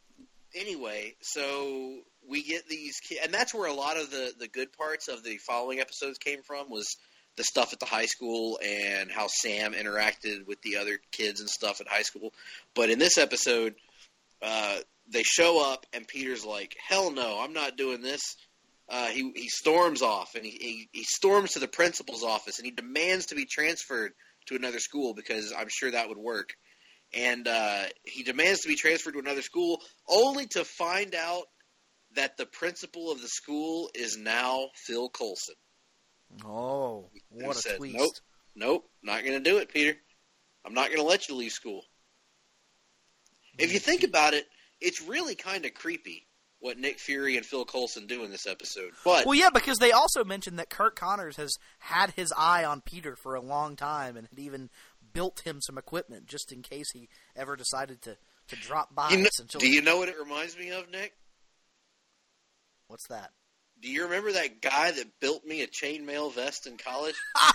anyway, so we get these kids, and that's where a lot of the, the good parts of the following episodes came from, was the stuff at the high school and how Sam interacted with the other kids and stuff at high school. But in this episode, uh, they show up, and Peter's like, hell no, I'm not doing this. Uh, he, he storms off, and he, he, he storms to the principal's office, and he demands to be transferred to another school because I'm sure that would work. And uh, he demands to be transferred to another school, only to find out that the principal of the school is now Phil Coulson. Oh, what a says, twist. Nope, nope, not going to do it, Peter. I'm not going to let you leave school. If you think about it, it's really kind of creepy what Nick Fury and Phil Coulson do in this episode. But well, yeah, because they also mentioned that Kirk Connors has had his eye on Peter for a long time and had even built him some equipment just in case he ever decided to, to drop by. You know, until do you know what it reminds me of, Nick? What's that? Do you remember that guy that built me a chainmail vest in college?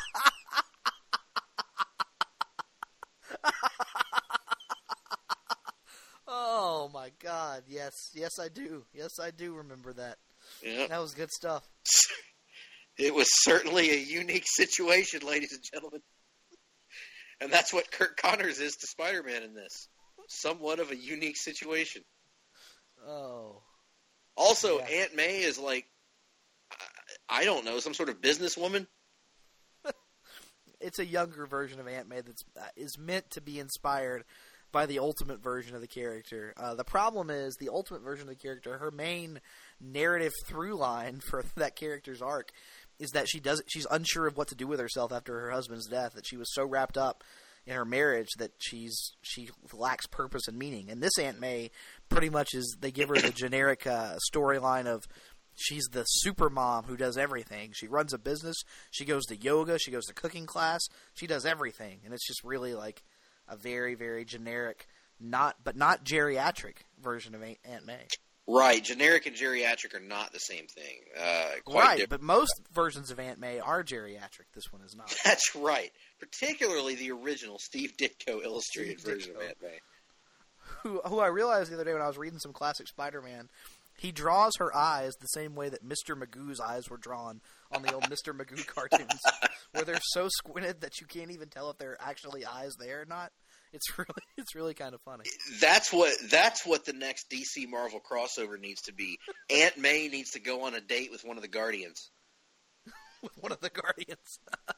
Oh, my God. Yes. Yes, I do. Yes, I do remember that. Yeah. That was good stuff. It was certainly a unique situation, ladies and gentlemen. And that's what Kirk Connors is to Spider-Man in this. Somewhat of a unique situation. Oh. Also, yeah. Aunt May is like, I don't know, some sort of businesswoman. It's a younger version of Aunt May that uh, is meant to be inspired by the ultimate version of the character. Uh, the problem is, the ultimate version of the character, her main narrative through line for that character's arc is that she does she's unsure of what to do with herself after her husband's death, that she was so wrapped up in her marriage that she's she lacks purpose and meaning. And this Aunt May pretty much is, they give her the generic uh, storyline of she's the super mom who does everything. She runs a business, she goes to yoga, she goes to cooking class, she does everything. And it's just really like a very, very generic, not but not geriatric version of Aunt May. Right, generic and geriatric are not the same thing. Uh, quite right, different. but most versions of Aunt May are geriatric. This one is not. That's right. Particularly the original Steve Ditko illustrated Steve version Ditko. of Aunt May. Who, who I realized the other day when I was reading some classic Spider-Man, he draws her eyes the same way that Mister Magoo's eyes were drawn on the old Mister Magoo cartoons, where they're so squinted that you can't even tell if they're actually eyes there or not. It's really, it's really kind of funny. That's what that's what the next D C Marvel crossover needs to be. Aunt May needs to go on a date with one of the Guardians. With one of the Guardians.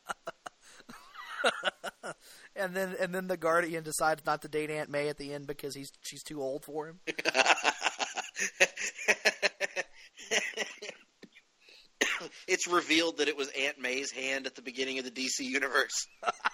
and then and then the Guardian decides not to date Aunt May at the end because he's she's too old for him. It's revealed that it was Aunt May's hand at the beginning of the D C universe.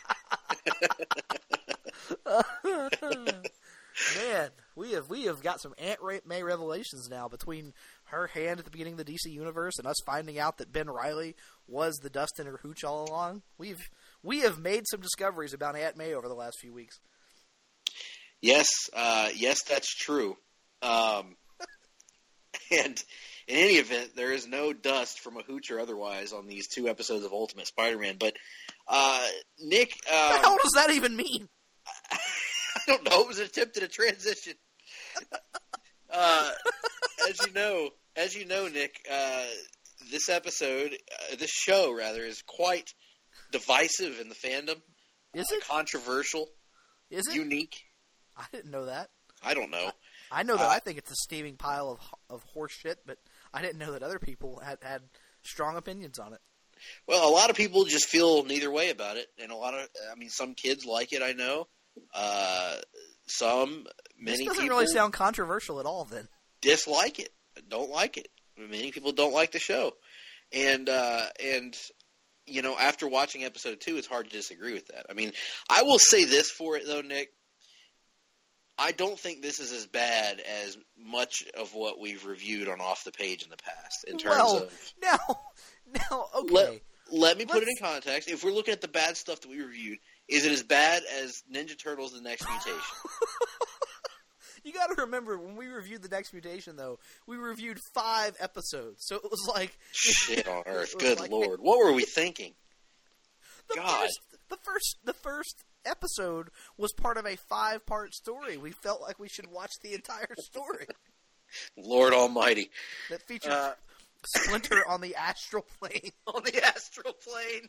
Man, we have we have got some Aunt May revelations now between her hand at the beginning of the D C universe and us finding out that Ben Reilly was the Dustin or Hooch all along. We've we have made some discoveries about Aunt May over the last few weeks. Yes, uh, yes, that's true. Um, and in any event, there is no dust from a Hooch or otherwise on these two episodes of Ultimate Spider-Man. But uh, Nick, um, what the hell does that even mean? I don't know. It was an attempt at a transition. uh, as you know, as you know, Nick, uh, this episode, uh, this show rather, is quite divisive in the fandom. Is uh, it controversial? Is it unique? I didn't know that. I don't know. I, I know that uh, I think it's a steaming pile of of horse shit, but I didn't know that other people had had strong opinions on it. Well, a lot of people just feel neither way about it, and a lot of, I mean, some kids like it. I know. Uh, some, many this doesn't people really sound controversial at all. Then dislike it, don't like it. Many people don't like the show, and uh, and you know, after watching episode two, it's hard to disagree with that. I mean, I will say this for it though, Nick. I don't think this is as bad as much of what we've reviewed on Off the Page in the past. In terms well, of now, now, okay. Let, let me put Let's... it in context. If we're looking at the bad stuff that we reviewed, is it as bad as Ninja Turtles: The Next Mutation? You got to remember, when we reviewed The Next Mutation, though, we reviewed five episodes, so it was like shit on earth. Good like, lord, what were we thinking? The God, first, the first, the first episode was part of a five-part story. We felt like we should watch the entire story. Lord Almighty. That features Uh, Splinter on the astral plane. on the astral plane.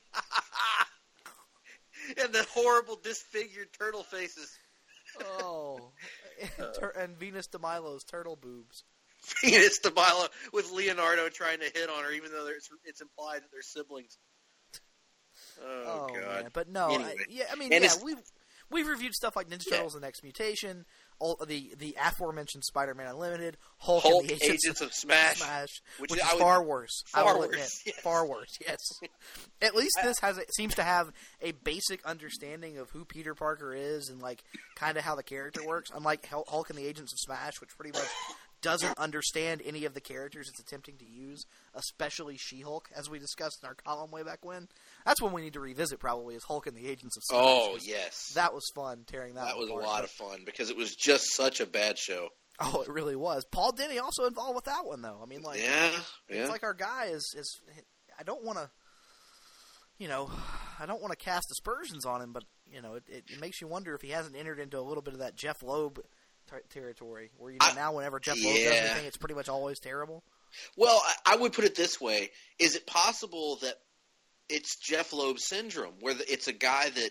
And the horrible disfigured turtle faces. Oh. And, tur- and Venus de Milo's turtle boobs. Venus de Milo with Leonardo trying to hit on her, even though it's, it's implied that they're siblings. Oh, Oh, God. man. But no, Anyway. I, yeah, I mean, And yeah, it's- we've we've reviewed stuff like Ninja Yeah. Turtles: The Next Mutation, all the the aforementioned Spider-Man Unlimited, Hulk, Hulk, and the Agents, Agents of Smash, Smash, which which, I is would- far worse. I far will worse, admit, yes. far worse. Yes. At least this has a, seems to have a basic understanding of who Peter Parker is and like kind of how the character works. Unlike Hul- Hulk and the Agents of Smash, which pretty much doesn't understand any of the characters it's attempting to use, especially She-Hulk, as we discussed in our column way back when. That's one we need to revisit probably, is Hulk and the Agents of Smash. Oh, 'cause yes. That was fun, tearing that That was a apart. lot of fun because it was just such a bad show. Oh, it really was. Paul Dini also involved with that one, though. I mean, like, Yeah, it's yeah. like our guy is, is I don't want to, you know, I don't want to cast aspersions on him, but, you know, it, it, it makes you wonder if he hasn't entered into a little bit of that Jeff Loeb ter- territory, where, you know, I- now whenever Jeff Loeb does yeah. anything, it's pretty much always terrible. Well, I, I would put it this way. Is it possible that it's Jeff Loeb syndrome, where the, it's a guy that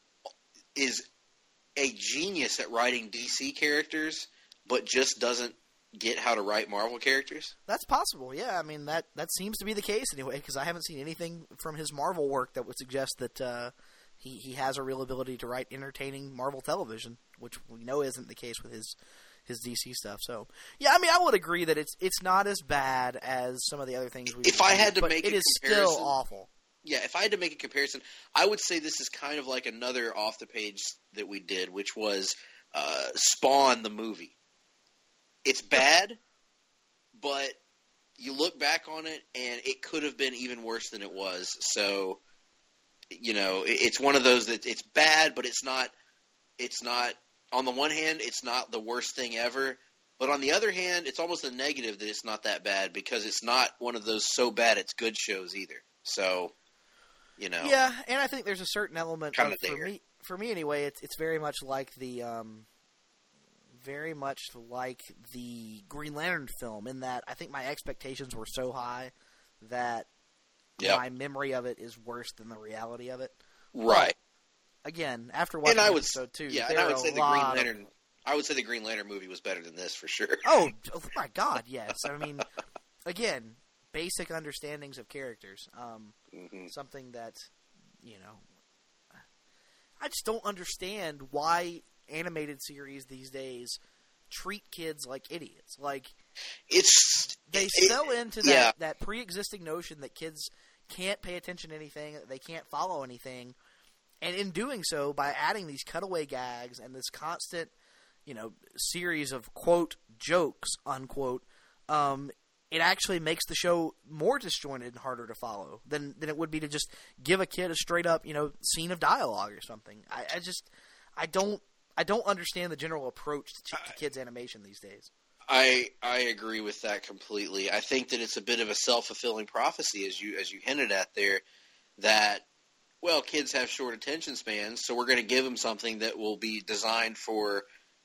is a genius at writing D C characters, but just doesn't get how to write Marvel characters? That's possible, yeah. I mean, that, that seems to be the case anyway, because I haven't seen anything from his Marvel work that would suggest that uh, he, he has a real ability to write entertaining Marvel television, which we know isn't the case with his his D C stuff. So, yeah, I mean, I would agree that it's it's not as bad as some of the other things we've If I had to but make it a is comparison- still awful. Yeah, if I had to make a comparison, I would say this is kind of like another off the page that we did, which was uh, Spawn the movie. It's bad, but you look back on it, and it could have been even worse than it was. So, you know, it, it's one of those that it's bad, but it's not. It's not. On the one hand, it's not the worst thing ever, but on the other hand, it's almost a negative that it's not that bad because it's not one of those so bad it's good shows either. So. You know, Yeah, and I think there's a certain element Kinda of, for there. me. For me, anyway, it's it's very much like the, um, very much like the Green Lantern film in that I think my expectations were so high that Yep. my memory of it is worse than the reality of it. right? Again, after watching And I would, episode two, yeah, there and I would are say a the Green lot of- Lantern. I would say the Green Lantern movie was better than this for sure. Oh, oh my God, yes. I mean, again, basic understandings of characters. Um, Mhm. Something that, you know, I just don't understand why animated series these days treat kids like idiots. Like, It's they it- sell into that, yeah. that pre-existing notion that kids can't pay attention to anything, that they can't follow anything. And in doing so, by adding these cutaway gags and this constant, you know, series of, quote, jokes, unquote, um, it actually makes the show more disjointed and harder to follow than, than it would be to just give a kid a straight-up, you know, scene of dialogue or something. I, I just, I don't, I don't understand the general approach to, to kids' animation these days. I I agree with that completely. I think that it's a bit of a self-fulfilling prophecy, as you as you hinted at there, that well, kids have short attention spans, so we're going to give them something that will be designed for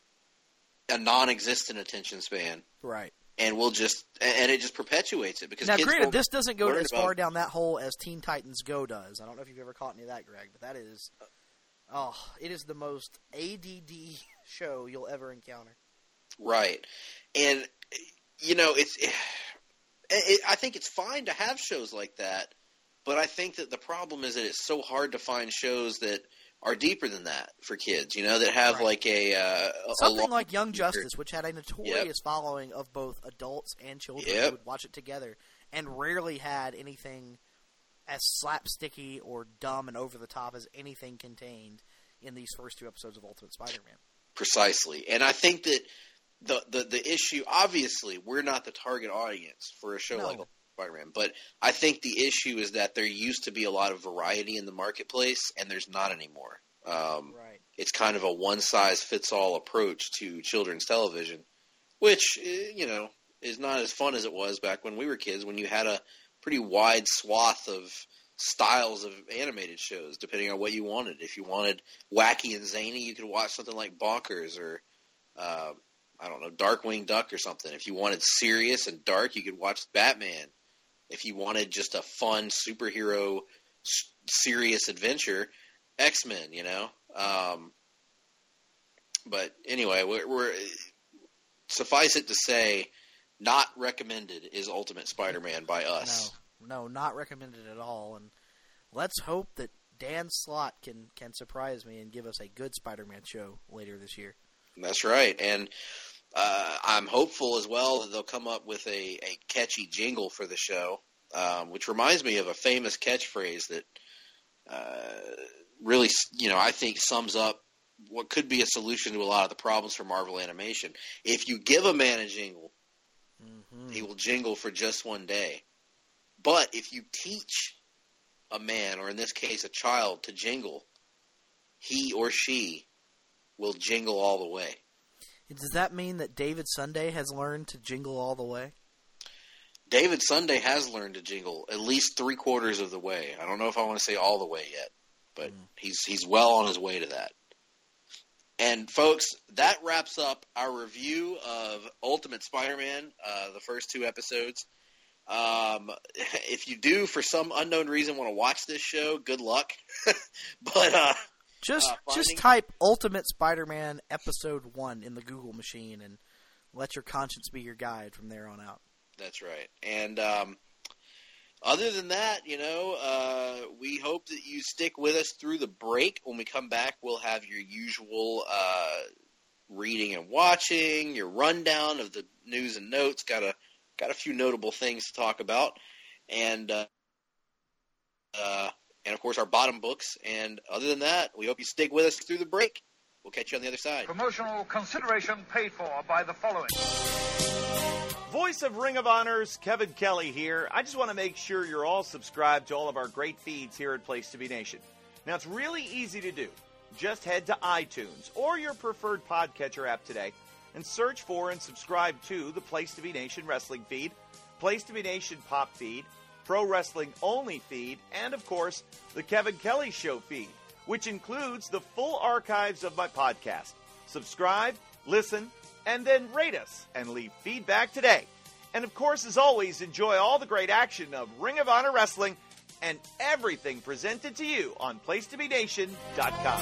a non-existent attention span, Right. and we'll just and it just perpetuates it because Now, kids granted, don't this doesn't go learn as far about- down that hole as Teen Titans Go does. I don't know if you've ever caught any of that, Greg, but that is, oh, it is the most A D D show you'll ever encounter. Right. And, you know, it's. It, it, I think it's fine to have shows like that, but I think that the problem is that it's so hard to find shows that are deeper than that for kids, you know, that have Right. like a. Uh, a Something long- like Young Justice, which had a notorious Yep. following of both adults and children Yep. who would watch it together, and rarely had anything as slapsticky or dumb and over the top as anything contained in these first two episodes of Ultimate Spider-Man. Precisely. And I think that the, the, the issue, obviously, we're not the target audience for a show No. like Spider-Man, but I think the issue is that there used to be a lot of variety in the marketplace, and there's not anymore. Um, Right. It's kind of a one-size-fits-all approach to children's television, which, eh, you know, is not as fun as it was back when we were kids, when you had a pretty wide swath of styles of animated shows, depending on what you wanted. If you wanted wacky and zany, you could watch something like Bonkers or uh, I don't know, Darkwing Duck or something. If you wanted serious and dark, you could watch Batman. If you wanted just a fun superhero, s- serious adventure, X-Men, you know? Um, but anyway, we're, we're suffice it to say, not recommended is Ultimate Spider-Man by us. No, no, not recommended at all. And let's hope that Dan Slott can, can surprise me and give us a good Spider-Man show later this year. That's right. And uh, I'm hopeful as well that they'll come up with a, a catchy jingle for the show, um, which reminds me of a famous catchphrase that uh, really, you know, I think sums up what could be a solution to a lot of the problems for Marvel Animation. If you give a man a jingle, mm-hmm. he will jingle for just one day. But if you teach a man, or in this case a child, to jingle, he or she will jingle all the way. Does that mean that David Sunday has learned to jingle all the way? David Sunday has learned to jingle at least three quarters of the way. I don't know if I want to say all the way yet, but mm. he's he's well on his way to that. And folks, that wraps up our review of Ultimate Spider-Man, uh, the first two episodes. Um, if you do, for some unknown reason, want to watch this show, good luck. but uh, just uh, finding... just type Ultimate Spider-Man Episode One in the Google machine, and let your conscience be your guide from there on out. That's right. And um, other than that, you know, uh, we hope that you stick with us through the break. When we come back, we'll have your usual uh, reading and watching, your rundown of the news and notes. Got a Got a few notable things to talk about, and uh, uh, and of course our bottom books. And other than that, we hope you stick with us through the break. We'll catch you on the other side. Promotional consideration paid for by the following. Voice of Ring of Honor's Kevin Kelly here. I just want to make sure you're all subscribed to all of our great feeds here at Place to Be Nation. Now, it's really easy to do. Just head to iTunes or your preferred podcatcher app today and search for and subscribe to the Place to Be Nation Wrestling feed, Place to Be Nation Pop feed, Pro Wrestling Only feed, and, of course, the Kevin Kelly Show feed, which includes the full archives of my podcast. Subscribe, listen, and then rate us and leave feedback today. And, of course, as always, enjoy all the great action of Ring of Honor Wrestling and everything presented to you on place to be nation dot com.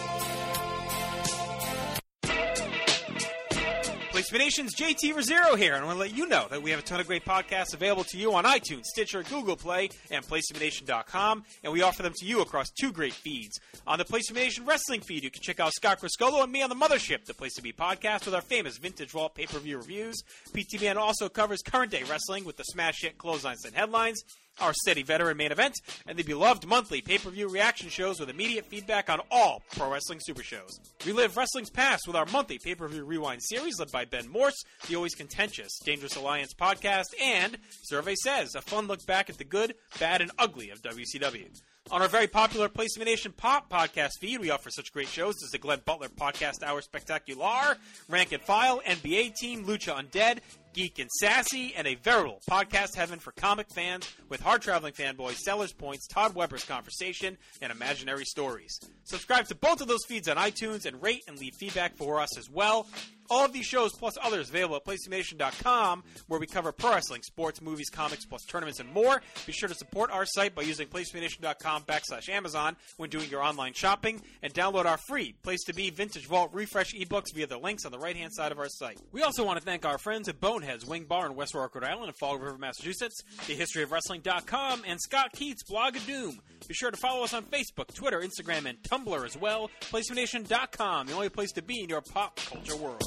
Place to Be Nation's J T Rosero here, and I want to let you know that we have a ton of great podcasts available to you on iTunes, Stitcher, Google Play, and place to be nation dot com, and we offer them to you across two great feeds. On the Place to Be Nation Wrestling feed, you can check out Scott Criscolo and me on the Mothership, the Place to Be podcast, with our famous Vintage Vault pay-per-view reviews. P T B N also covers current-day wrestling with the smash hit Clotheslines and Headlines, our steady veteran main event, and the beloved monthly pay-per-view reaction shows with immediate feedback on all pro wrestling super shows. We live wrestling's past with our monthly pay-per-view rewind series led by Ben Morse, the always contentious Dangerous Alliance podcast, and Survey Says, a fun look back at the good, bad, and ugly of W C W. On our very popular Place to Be Nation Pop podcast feed, we offer such great shows as the Glenn Butler Podcast Hour Spectacular, Rank and File, N B A Team, Lucha Undead, Geek and Sassy, and a veritable podcast heaven for comic fans with hard-traveling fanboys, Sellers Points, Todd Weber's Conversation, and Imaginary Stories. Subscribe to both of those feeds on iTunes and rate and leave feedback for us as well. All of these shows, plus others, available at place to be nation dot com, where we cover pro wrestling, sports, movies, comics, plus tournaments and more. Be sure to support our site by using place to be nation dot com backslash Amazon when doing your online shopping, and download our free Place to Be Vintage Vault Refresh ebooks via the links on the right-hand side of our site. We also want to thank our friends at Boneheads Wing Bar in West Warwick, Rhode Island, and Fall River, Massachusetts, the history of wrestling dot com, and Scott Keats' Blog of Doom. Be sure to follow us on Facebook, Twitter, Instagram, and Tumblr as well. place to be nation dot com, the only place to be in your pop culture world.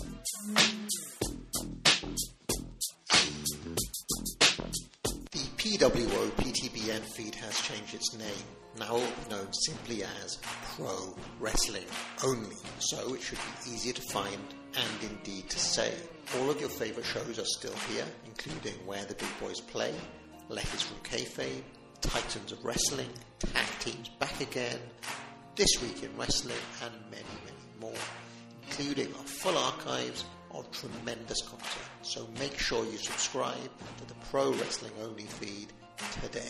The P W O P T B N feed has changed its name, now known simply as Pro Wrestling Only, so it should be easier to find and indeed to say. All of your favourite shows are still here, including Where the Big Boys Play, Letters from Kayfabe, Titans of Wrestling, Tag Teams Back Again, This Week in Wrestling, and many, many more, including our full archives of tremendous content. So make sure you subscribe to the Pro Wrestling Only feed today.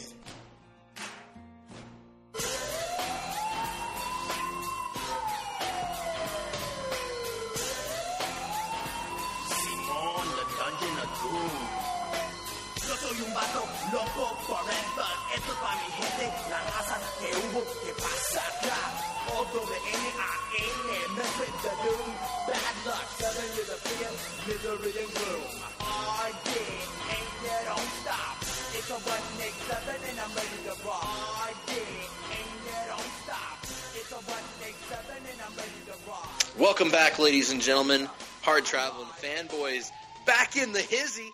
the doom, bad luck, suddenly the fear, misery and gloom. Oh yeah, ain't that don't stop. It's a one eight seven and I'm ready to rock. Oh yeah, ain't that don't stop. It's a one eight seven and I'm ready to rock. Welcome back, ladies and gentlemen. Hard traveling fanboys back in the hizzy.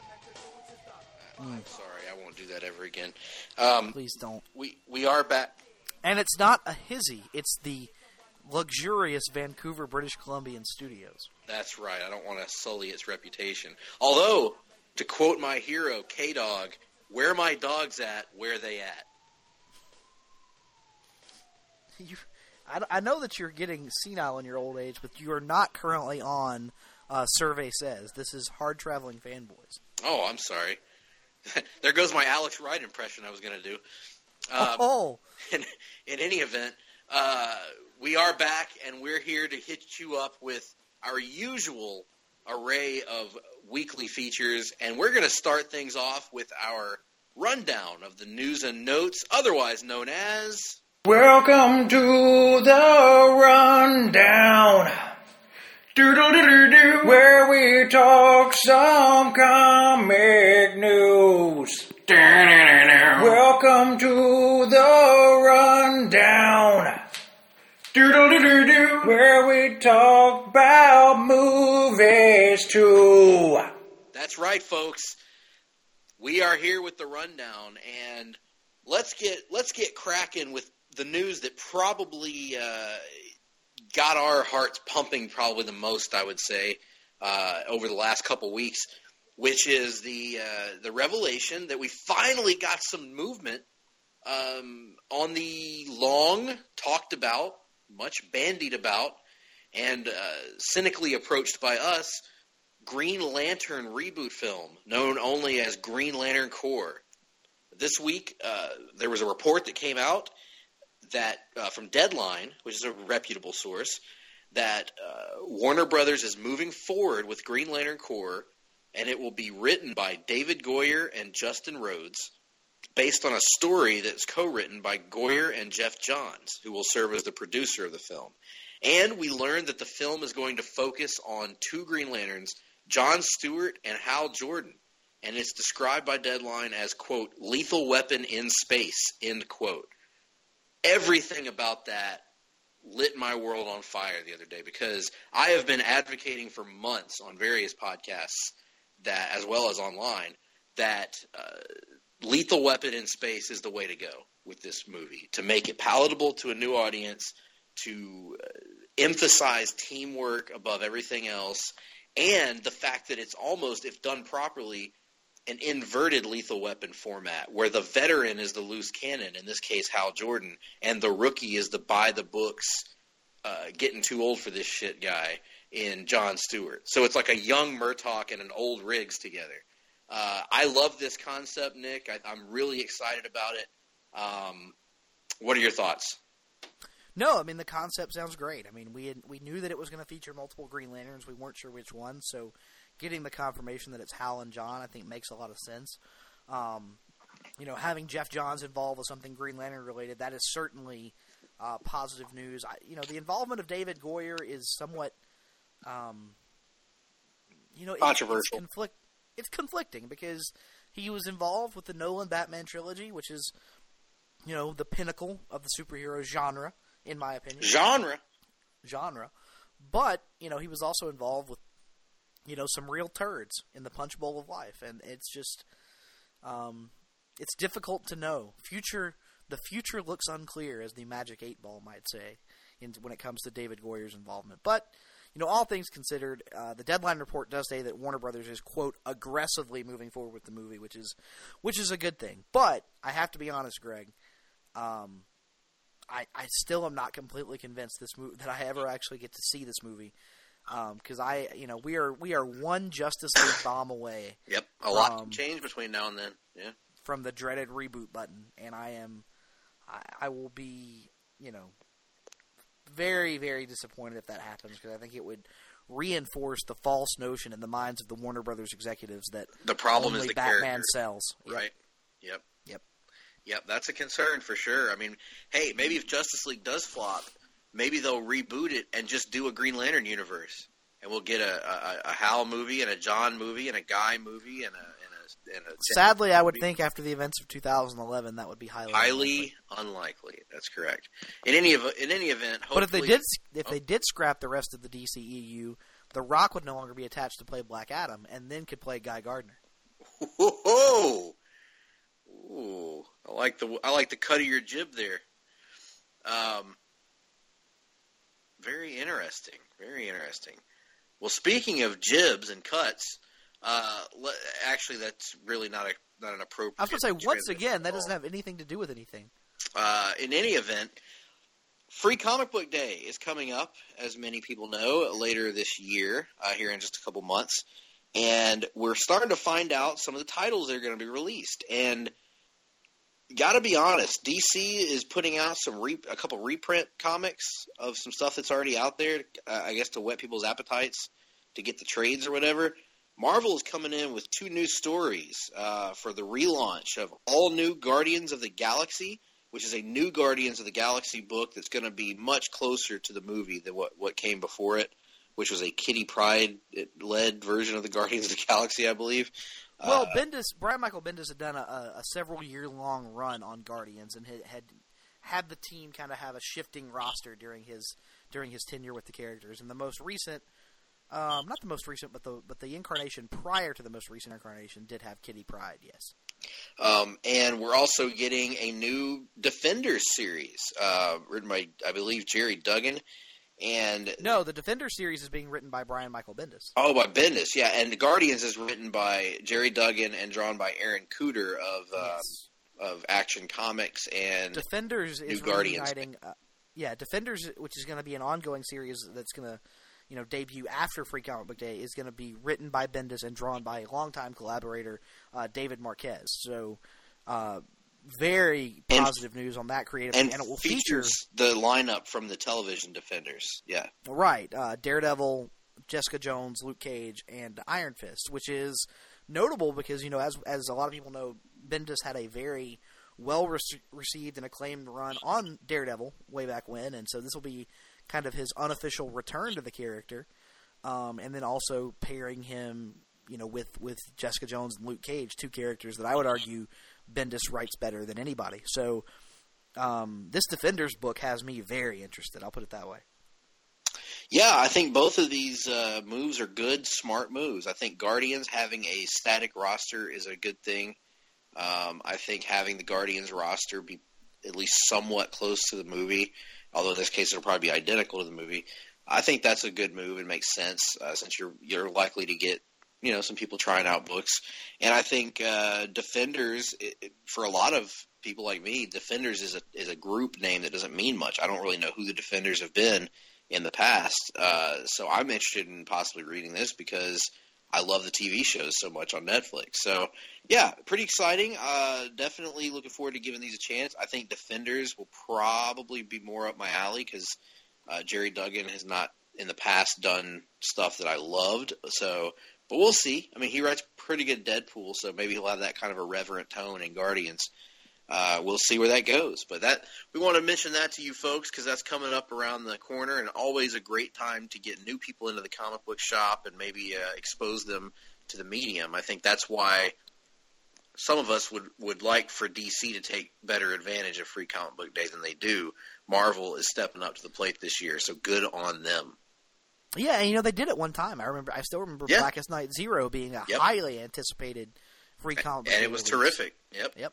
I'm sorry, I won't do that ever again. Um, Please don't. We we are back. And it's not a hizzy. It's the luxurious Vancouver, British Columbian studios. That's right. I don't want to sully its reputation. Although, to quote my hero, K-Dog, where my dog's at, where they at? You, I, I know that you're getting senile in your old age, but you are not currently on uh, Survey Says. This is Hard Traveling Fanboys. Oh, I'm sorry. There goes my Alex Wright impression I was going to do. Um, oh. In, in any event, uh, we are back, and we're here to hit you up with our usual array of weekly features, and we're going to start things off with our rundown of the news and notes, otherwise known as... Welcome to the rundown, doodle-doo-doo-doo, where we talk some comic news. Welcome to the rundown, doodle-doo-doo-doo, where we talk about movies too. That's right, folks. We are here with the rundown, and let's get let's get cracking with the news that probably uh, got our hearts pumping probably the most, I would say, uh, over the last couple weeks, which is the uh, the revelation that we finally got some movement um, on the long talked about, much bandied about, and uh, cynically approached by us Green Lantern reboot film, known only as Green Lantern Corps. This week, uh, there was a report that came out that uh, from Deadline, which is a reputable source, that uh, Warner Brothers is moving forward with Green Lantern Corps, and it will be written by David Goyer and Justin Rhodes, based on a story that's co-written by Goyer and Jeff Johns, who will serve as the producer of the film. And we learned that the film is going to focus on two Green Lanterns, John Stewart and Hal Jordan, and it's described by Deadline as, quote, lethal weapon in space, end quote. Everything about that lit my world on fire the other day, because I have been advocating for months on various podcasts, that, as well as online, that uh, lethal weapon in space is the way to go with this movie, to make it palatable to a new audience, to uh, emphasize teamwork above everything else, and the fact that it's almost, if done properly, an inverted lethal weapon format, where the veteran is the loose cannon, in this case Hal Jordan, and the rookie is the by-the-books, uh, getting too old for this shit guy in John Stewart. So it's like a young Murtaugh and an old Riggs together. Uh, I love this concept, Nick. I, I'm really excited about it. Um, what are your thoughts? No, I mean, the concept sounds great. I mean, we had, we knew that it was going to feature multiple Green Lanterns. We weren't sure which one, so getting the confirmation that it's Hal and John, I think, makes a lot of sense. Um, you know, having Jeff Johns involved with something Green Lantern related, that is certainly uh, positive news. I, you know, the involvement of David Goyer is somewhat, um, you know, it, controversial. It's, conflict, it's conflicting because he was involved with the Nolan Batman trilogy, which is, you know, the pinnacle of the superhero genre, in my opinion. Genre. Genre. But, you know, he was also involved with, you know, some real turds in the punch bowl of life. And it's just, um, it's difficult to know. Future, the future looks unclear, as the Magic eight Ball might say, in, when it comes to David Goyer's involvement. But, you know, all things considered, uh, the Deadline report does say that Warner Brothers is, quote, aggressively moving forward with the movie, which is, which is a good thing. But, I have to be honest, Greg, um, I, I still am not completely convinced this movie that I ever actually get to see this movie, because um, I, you know, we are we are one Justice League bomb away. Yep, a lot um, can change between now and then. Yeah, from the dreaded reboot button, and I am, I, I will be, you know, very very disappointed if that happens, because I think it would reinforce the false notion in the minds of the Warner Brothers executives that the problem only is the Batman character. sells. Right. Yep. Yep. Yep, that's a concern for sure. I mean, hey, maybe if Justice League does flop, maybe they'll reboot it and just do a Green Lantern universe, and we'll get a, a, a Hal movie and a John movie and a Guy movie and a and a. And a Sadly, I would movie. think after the events of two thousand eleven, that would be highly highly unlikely. unlikely. That's correct. In any of in any event, hopefully, but if they did if oh. they did scrap the rest of the D C E U, The Rock would no longer be attached to play Black Adam, and then could play Guy Gardner. Whoa! Ooh, I like the I like the cut of your jib there. Um, very interesting. Very interesting. Well, speaking of jibs and cuts, uh, le- actually, that's really not a not an appropriate. I was going to say, once transition again, that at all. doesn't have anything to do with anything. Uh, in any event, Free Comic Book Day is coming up, as many people know, later this year, uh, here in just a couple months. And we're starting to find out some of the titles that are going to be released. And got to be honest, D C is putting out some re- a couple reprint comics of some stuff that's already out there, uh, I guess to whet people's appetites to get the trades or whatever. Marvel is coming in with two new stories uh, for the relaunch of All New Guardians of the Galaxy, which is a new Guardians of the Galaxy book that's going to be much closer to the movie than what, what came before it, which was a Kitty Pryde-led version of the Guardians of the Galaxy, I believe. Well, uh, Bendis, Brian Michael Bendis had done a, a, a several-year-long run on Guardians and had, had had the team kind of have a shifting roster during his during his tenure with the characters. And the most recent, um, not the most recent, but the but the incarnation prior to the most recent incarnation did have Kitty Pryde, yes. Um, and we're also getting a new Defenders series, uh, written by, I believe, Jerry Duggan. And no, the Defender series is being written by Brian Michael Bendis. Oh, by Bendis, yeah. And the Guardians is written by Jerry Duggan and drawn by Aaron Cooter of uh, yes. of Action Comics and Defenders New is Guardians. reuniting. Uh, yeah, Defenders, which is going to be an ongoing series that's going to, you know, debut after Free Comic Book Day, is going to be written by Bendis and drawn by a longtime collaborator, uh, David Marquez. So. Uh, Very positive and, news on that creative, and, and it will feature the lineup from the television Defenders. Yeah, right. Uh, Daredevil, Jessica Jones, Luke Cage, and Iron Fist, which is notable because you know, as as a lot of people know, Bendis had a very well rec- received and acclaimed run on Daredevil way back when, and so this will be kind of his unofficial return to the character, um, and then also pairing him, you know, with with Jessica Jones and Luke Cage, two characters that I would argue Bendis writes better than anybody. So um, this Defenders book has me very interested. I'll put it that way. Yeah, I think both of these uh, moves are good, smart moves. I think Guardians having a static roster is a good thing. Um, I think having the Guardians roster be at least somewhat close to the movie, although in this case it'll probably be identical to the movie, I think that's a good move and makes sense uh, since you're you're likely to get you know, some people trying out books. And I think uh, Defenders, it, it, for a lot of people like me, Defenders is a is a group name that doesn't mean much. I don't really know who the Defenders have been in the past. Uh, so I'm interested in possibly reading this because I love the T V shows so much on Netflix. So, yeah, pretty exciting. Uh, definitely looking forward to giving these a chance. I think Defenders will probably be more up my alley because uh, Jerry Duggan has not in the past done stuff that I loved. So... But we'll see. I mean, he writes pretty good Deadpool, so maybe he'll have that kind of irreverent tone in Guardians. Uh, we'll see where that goes. But that we want to mention that to you folks because that's coming up around the corner and always a great time to get new people into the comic book shop and maybe uh, expose them to the medium. I think that's why some of us would, would like for D C to take better advantage of Free Comic Book Day than they do. Marvel is stepping up to the plate this year, so good on them. Yeah, and you know, they did it one time. I remember. I still remember yeah. Blackest Night Zero being a yep. highly anticipated Free Comic Book. And it was release. Terrific. Yep. Yep.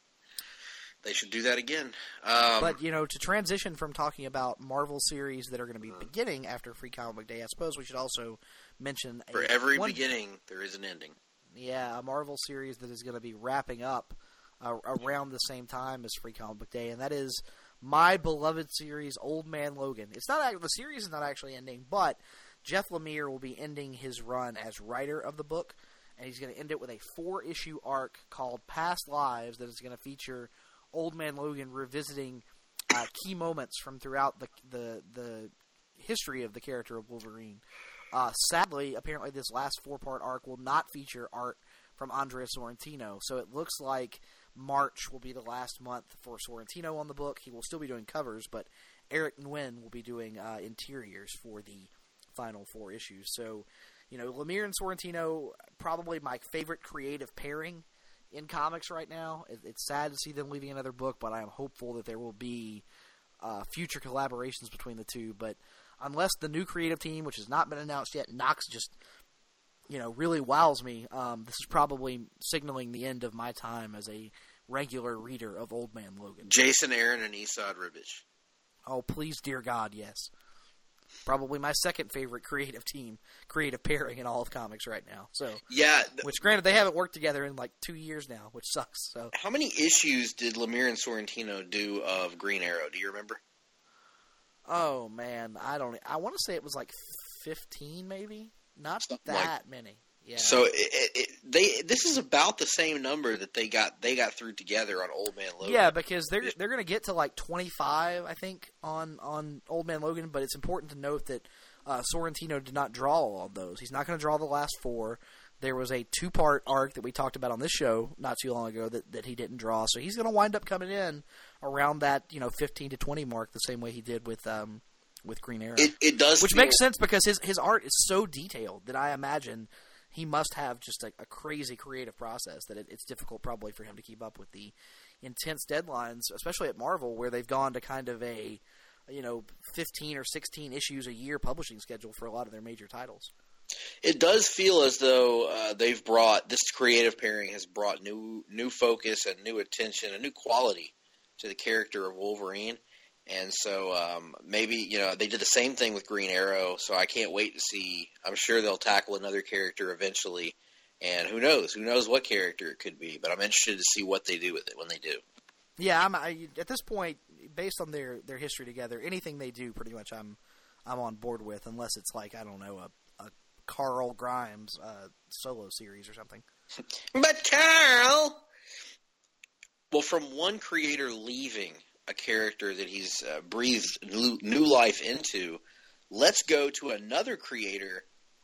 They should do that again. Um, but, you know, to transition from talking about Marvel series that are going to be uh, beginning after Free Comic Book Day, I suppose we should also mention... For a, every one, beginning, there is an ending. Yeah, a Marvel series that is going to be wrapping up uh, around the same time as Free Comic Book Day, and that is my beloved series, Old Man Logan. It's not The series is not actually ending, but... Jeff Lemire will be ending his run as writer of the book, and he's going to end it with a four-issue arc called Past Lives that is going to feature Old Man Logan revisiting uh, key moments from throughout the, the the history of the character of Wolverine. Uh, sadly, apparently this last four-part arc will not feature art from Andrea Sorrentino, so it looks like March will be the last month for Sorrentino on the book. He will still be doing covers, but Eric Nguyen will be doing uh, interiors for the final four issues. So, you know, Lemire and Sorrentino, probably my favorite creative pairing in comics right now. It, it's sad to see them leaving another book, but I am hopeful that there will be uh, future collaborations between the two. But unless the new creative team, which has not been announced yet, Knox just, you know, really wows me, um, this is probably signaling the end of my time as a regular reader of Old Man Logan. Jason Aaron and Esad Ribic. Oh, please, dear God, yes. Probably my second favorite creative team, creative pairing in all of comics right now. So yeah, th- which granted they haven't worked together in like two years now, which sucks. So how many issues did Lemire and Sorrentino do of Green Arrow? Do you remember? Oh man, I don't. I want to say it was like fifteen, maybe. Not Something that like, many. Yeah. So it, it, they this is about the same number that they got they got through together on Old Man Logan. Yeah, because they're they're going to get to like twenty-five, I think, on on Old Man Logan. But it's important to note that uh, Sorrentino did not draw all of those. He's not going to draw the last four. There was a two-part arc that we talked about on this show not too long ago that, that he didn't draw. So he's going to wind up coming in around that, you know, fifteen to twenty mark, the same way he did with um with Green Arrow. It, it does, which feel... makes sense because his his art is so detailed that I imagine he must have just a, a crazy creative process that it, it's difficult probably for him to keep up with the intense deadlines, especially at Marvel, where they've gone to kind of a, you know, fifteen or sixteen issues a year publishing schedule for a lot of their major titles. It does feel as though uh, they've brought, this creative pairing has brought new new focus and new attention and new quality to the character of Wolverine. And so um, maybe, you know, they did the same thing with Green Arrow, so I can't wait to see. I'm sure they'll tackle another character eventually, and who knows? Who knows what character it could be, but I'm interested to see what they do with it when they do. Yeah, I'm, I, at this point, based on their, their history together, anything they do pretty much I'm I'm on board with, unless it's like, I don't know, a, a Carl Grimes uh, solo series or something. But Carl! Well, from one creator leaving a character that he's uh, breathed new, new life into, let's go to another creator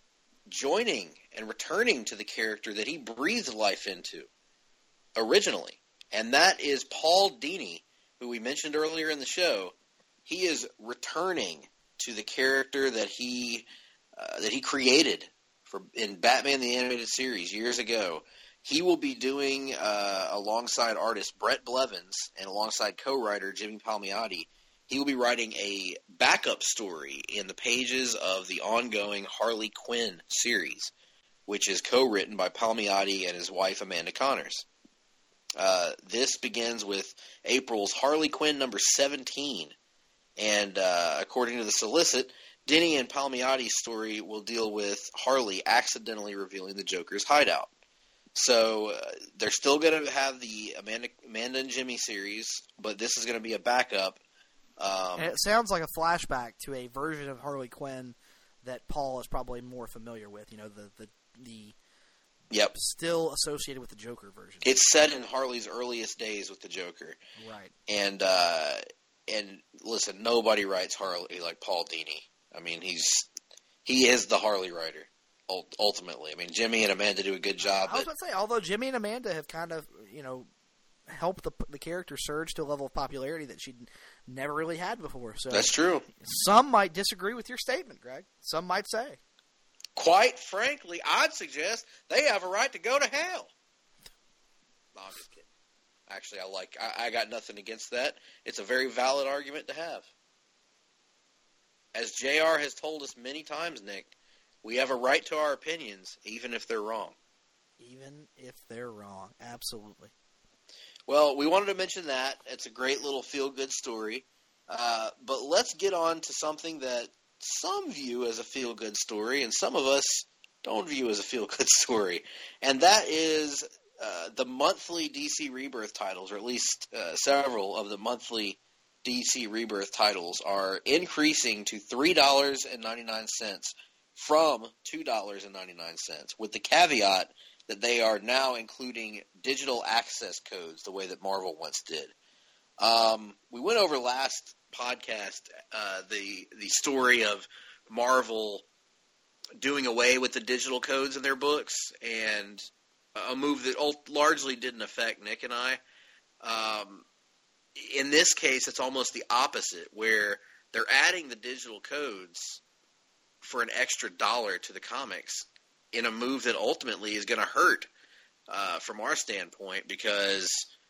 joining and returning to the character that he breathed life into originally. And that is Paul Dini, who we mentioned earlier in the show. He is returning to the character that he uh, that he created for in Batman the Animated Series years ago. He will be doing, uh, alongside artist Brett Blevins and alongside co-writer Jimmy Palmiotti, he will be writing a backup story in the pages of the ongoing Harley Quinn series, which is co-written by Palmiotti and his wife Amanda Connors. Uh, this begins with April's Harley Quinn number seventeen, and uh, according to the solicit, Denny and Palmiotti's story will deal with Harley accidentally revealing the Joker's hideout. So uh, they're still going to have the Amanda, Amanda and Jimmy series, but this is going to be a backup. Um, and it sounds like a flashback to a version of Harley Quinn that Paul is probably more familiar with. You know, the the the yep. still associated with the Joker version. It's set in Harley's earliest days with the Joker, right? And uh, and listen, nobody writes Harley like Paul Dini. I mean, he's he is the Harley writer. Ultimately, I mean, Jimmy and Amanda do a good job. I was going to say, although Jimmy and Amanda have kind of, you know, helped the the character surge to a level of popularity that she'd never really had before. So that's true. Some might disagree with your statement, Greg. Some might say. Quite frankly, I'd suggest they have a right to go to hell. No, I'm just kidding. Actually, I like. I, I got nothing against that. It's a very valid argument to have. As J R has told us many times, Nick, we have a right to our opinions, even if they're wrong. Even if they're wrong. Absolutely. Well, we wanted to mention that. It's a great little feel-good story. Uh, but let's get on to something that some view as a feel-good story, and some of us don't view as a feel-good story. And that is uh, the monthly D C Rebirth titles, or at least uh, several of the monthly D C Rebirth titles, are increasing to three dollars and ninety-nine cents from two dollars and ninety-nine cents, with the caveat that they are now including digital access codes the way that Marvel once did. Um, we went over last podcast uh, the the story of Marvel doing away with the digital codes in their books, and a move that largely didn't affect Nick and I. Um, in this case, it's almost the opposite, where they're adding the digital codes for an extra dollar to the comics in a move that ultimately is going to hurt uh, from our standpoint, because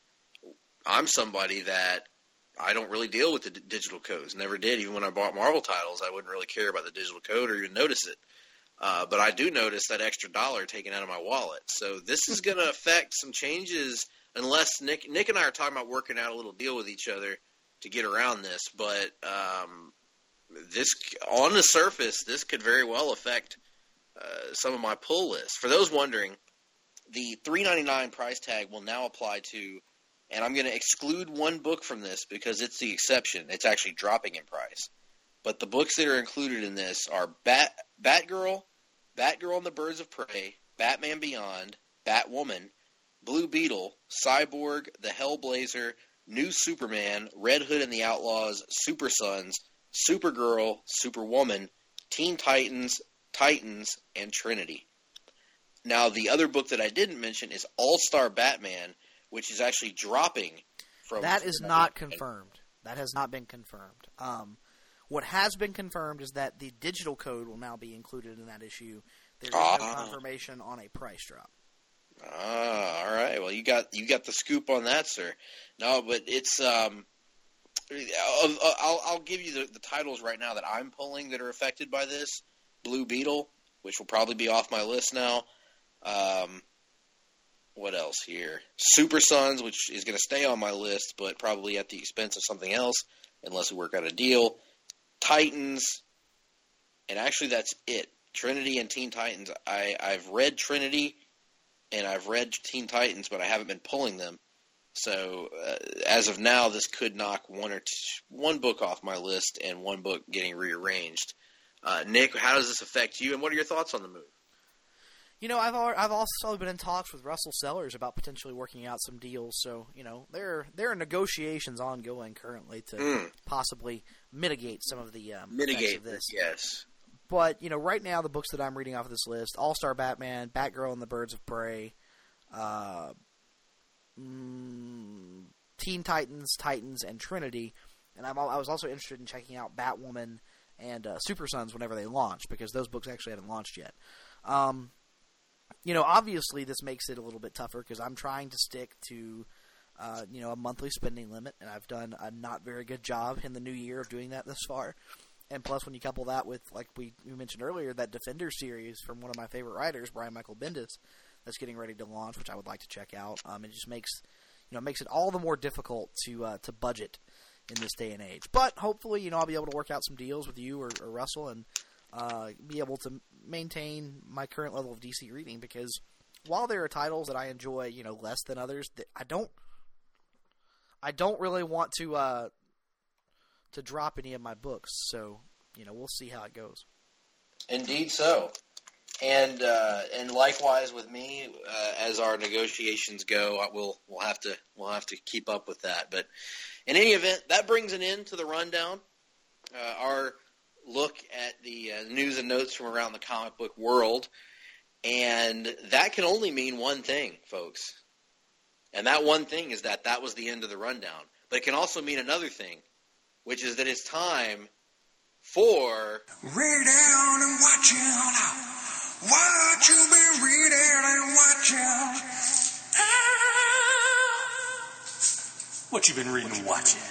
I'm somebody that I don't really deal with the d- digital codes. Never did. Even when I bought Marvel titles, I wouldn't really care about the digital code or even notice it. Uh, but I do notice that extra dollar taken out of my wallet. So this is going to affect some changes unless Nick, Nick and I are talking about working out a little deal with each other to get around this. But um, this, on the surface, this could very well affect uh, some of my pull lists. For those wondering, the three ninety-nine price tag will now apply to, and I'm going to exclude one book from this because it's the exception. It's actually dropping in price. But the books that are included in this are Bat, Batgirl, Batgirl and the Birds of Prey, Batman Beyond, Batwoman, Blue Beetle, Cyborg, The Hellblazer, New Superman, Red Hood and the Outlaws, Super Sons, Supergirl, Superwoman, Teen Titans, Titans, and Trinity. Now, the other book that I didn't mention is All-Star Batman, which is actually dropping from... That is not confirmed. That has not been confirmed. Um, what has been confirmed is that the digital code will now be included in that issue. There's ah. no confirmation on a price drop. Ah, all right. Well, you got you got the scoop on that, sir. No, but it's um, I'll, I'll, I'll give you the, the titles right now that I'm pulling that are affected by this. Blue Beetle, which will probably be off my list now. Um, what else here? Super Sons, which is going to stay on my list, but probably at the expense of something else, unless we work out a deal. Titans, and actually that's it. Trinity and Teen Titans. I, I've read Trinity, and I've read Teen Titans, but I haven't been pulling them. So uh, as of now, this could knock one or two, one book off my list and one book getting rearranged. Uh, Nick, how does this affect you, and what are your thoughts on the move? You know, I've I've also been in talks with Russell Sellers about potentially working out some deals. So, you know, there there are negotiations ongoing currently to mm. possibly mitigate some of the um, mitigate of this. Yes. But, you know, right now the books that I'm reading off of this list, All-Star Batman, Batgirl and the Birds of Prey, uh, mm, Teen Titans, Titans, and Trinity. And I'm, I was also interested in checking out Batwoman and uh, Super Sons whenever they launch, because those books actually haven't launched yet. Um, you know, obviously this makes it a little bit tougher because I'm trying to stick to, uh, you know, a monthly spending limit, and I've done a not very good job in the new year of doing that thus far. And plus, when you couple that with, like we, we mentioned earlier, that Defender series from one of my favorite writers, Brian Michael Bendis, that's getting ready to launch, which I would like to check out. Um, it just makes, you know, makes it all the more difficult to uh, to budget in this day and age. But hopefully, you know, I'll be able to work out some deals with you or, or Russell and uh, be able to maintain my current level of D C reading. Because while there are titles that I enjoy, you know, less than others, that I don't, I don't really want to. Uh, to drop any of my books, so, you know, we'll see how it goes. Indeed so. And uh, and likewise with me, uh, as our negotiations go, we'll we'll have to we'll have to keep up with that. But in any event, that brings an end to the rundown. Uh, our look at the uh, news and notes from around the comic book world, and that can only mean one thing, folks. And that one thing is that that was the end of the rundown. But it can also mean another thing, which is that it's time for... Read down and watch out. What you been reading and watching? What you been reading and watching?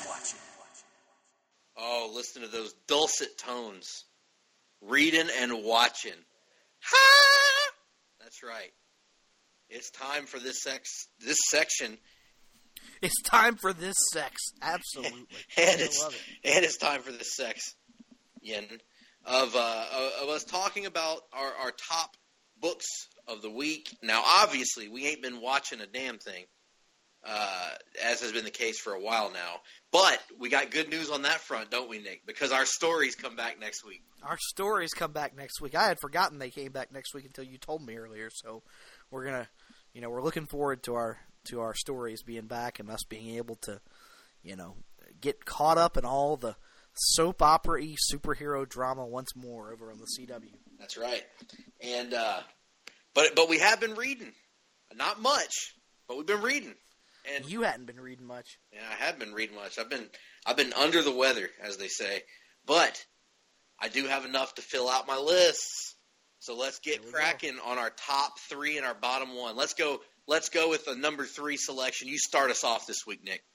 Oh, listen to those dulcet tones. Reading and watching. Ha! That's right. It's time for this sex. This section... It's time for this sex. Absolutely. and, it's, it. and it's time for this sex, Yin, of, uh, of us talking about our, our top books of the week. Now, obviously, we ain't been watching a damn thing, uh, as has been the case for a while now. But we got good news on that front, don't we, Nick? Because our stories come back next week. Our stories come back next week. I had forgotten they came back next week until you told me earlier. So we're going to, you know, we're looking forward to our... to our stories being back and us being able to, you know, get caught up in all the soap opera-y superhero drama once more over on the C W. That's right. And, uh, but, but we have been reading. Not much, but we've been reading. And you hadn't been reading much. Yeah, I haven't been reading much. I've been, I've been under the weather, as they say. But I do have enough to fill out my lists. So let's get cracking on our top three and our bottom one. Let's go. Let's go with the number three selection. You start us off this week, Nick.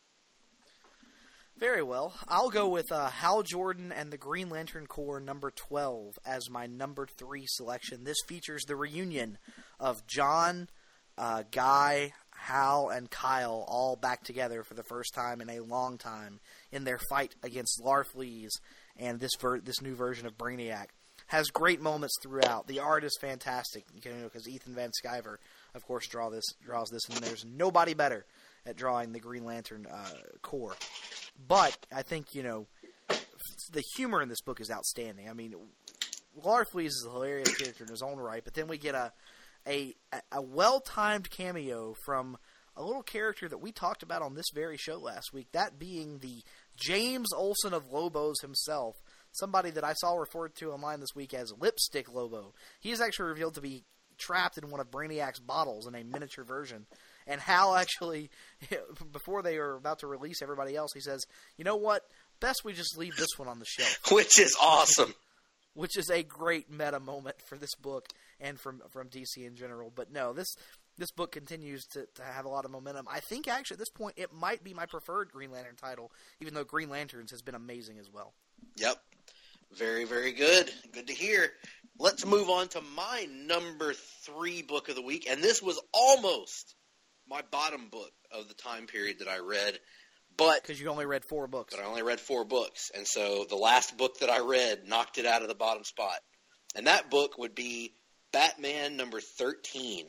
Very well. I'll go with uh, Hal Jordan and the Green Lantern Corps number twelve as my number three selection. This features the reunion of John, uh, Guy, Hal, and Kyle all back together for the first time in a long time in their fight against Larfleeze and this ver- this new version of Brainiac. Has great moments throughout. The art is fantastic, you know, because Ethan Van Sciver, of course, draw this draws this, and there's nobody better at drawing the Green Lantern uh, Corps. But I think, you know, the humor in this book is outstanding. I mean, Larfleeze is a hilarious character in his own right, but then we get a a, a well-timed cameo from a little character that we talked about on this very show last week, that being the James Olsen of Lobos himself, somebody that I saw referred to online this week as Lipstick Lobo. He is actually revealed to be trapped in one of Brainiac's bottles in a miniature version. And Hal actually, before they are about to release everybody else, he says, you know what, best we just leave this one on the shelf. Which is awesome. Which is a great meta moment for this book and from from D C in general. But no, this this book continues to, to have a lot of momentum. I think actually at this point it might be my preferred Green Lantern title, even though Green Lanterns has been amazing as well. Yep. Very, very good. Good to hear. Let's move on to my number three book of the week. And this was almost my bottom book of the time period that I read. But because you only read four books. But I only read four books. And so the last book that I read knocked it out of the bottom spot. And that book would be Batman number thirteen.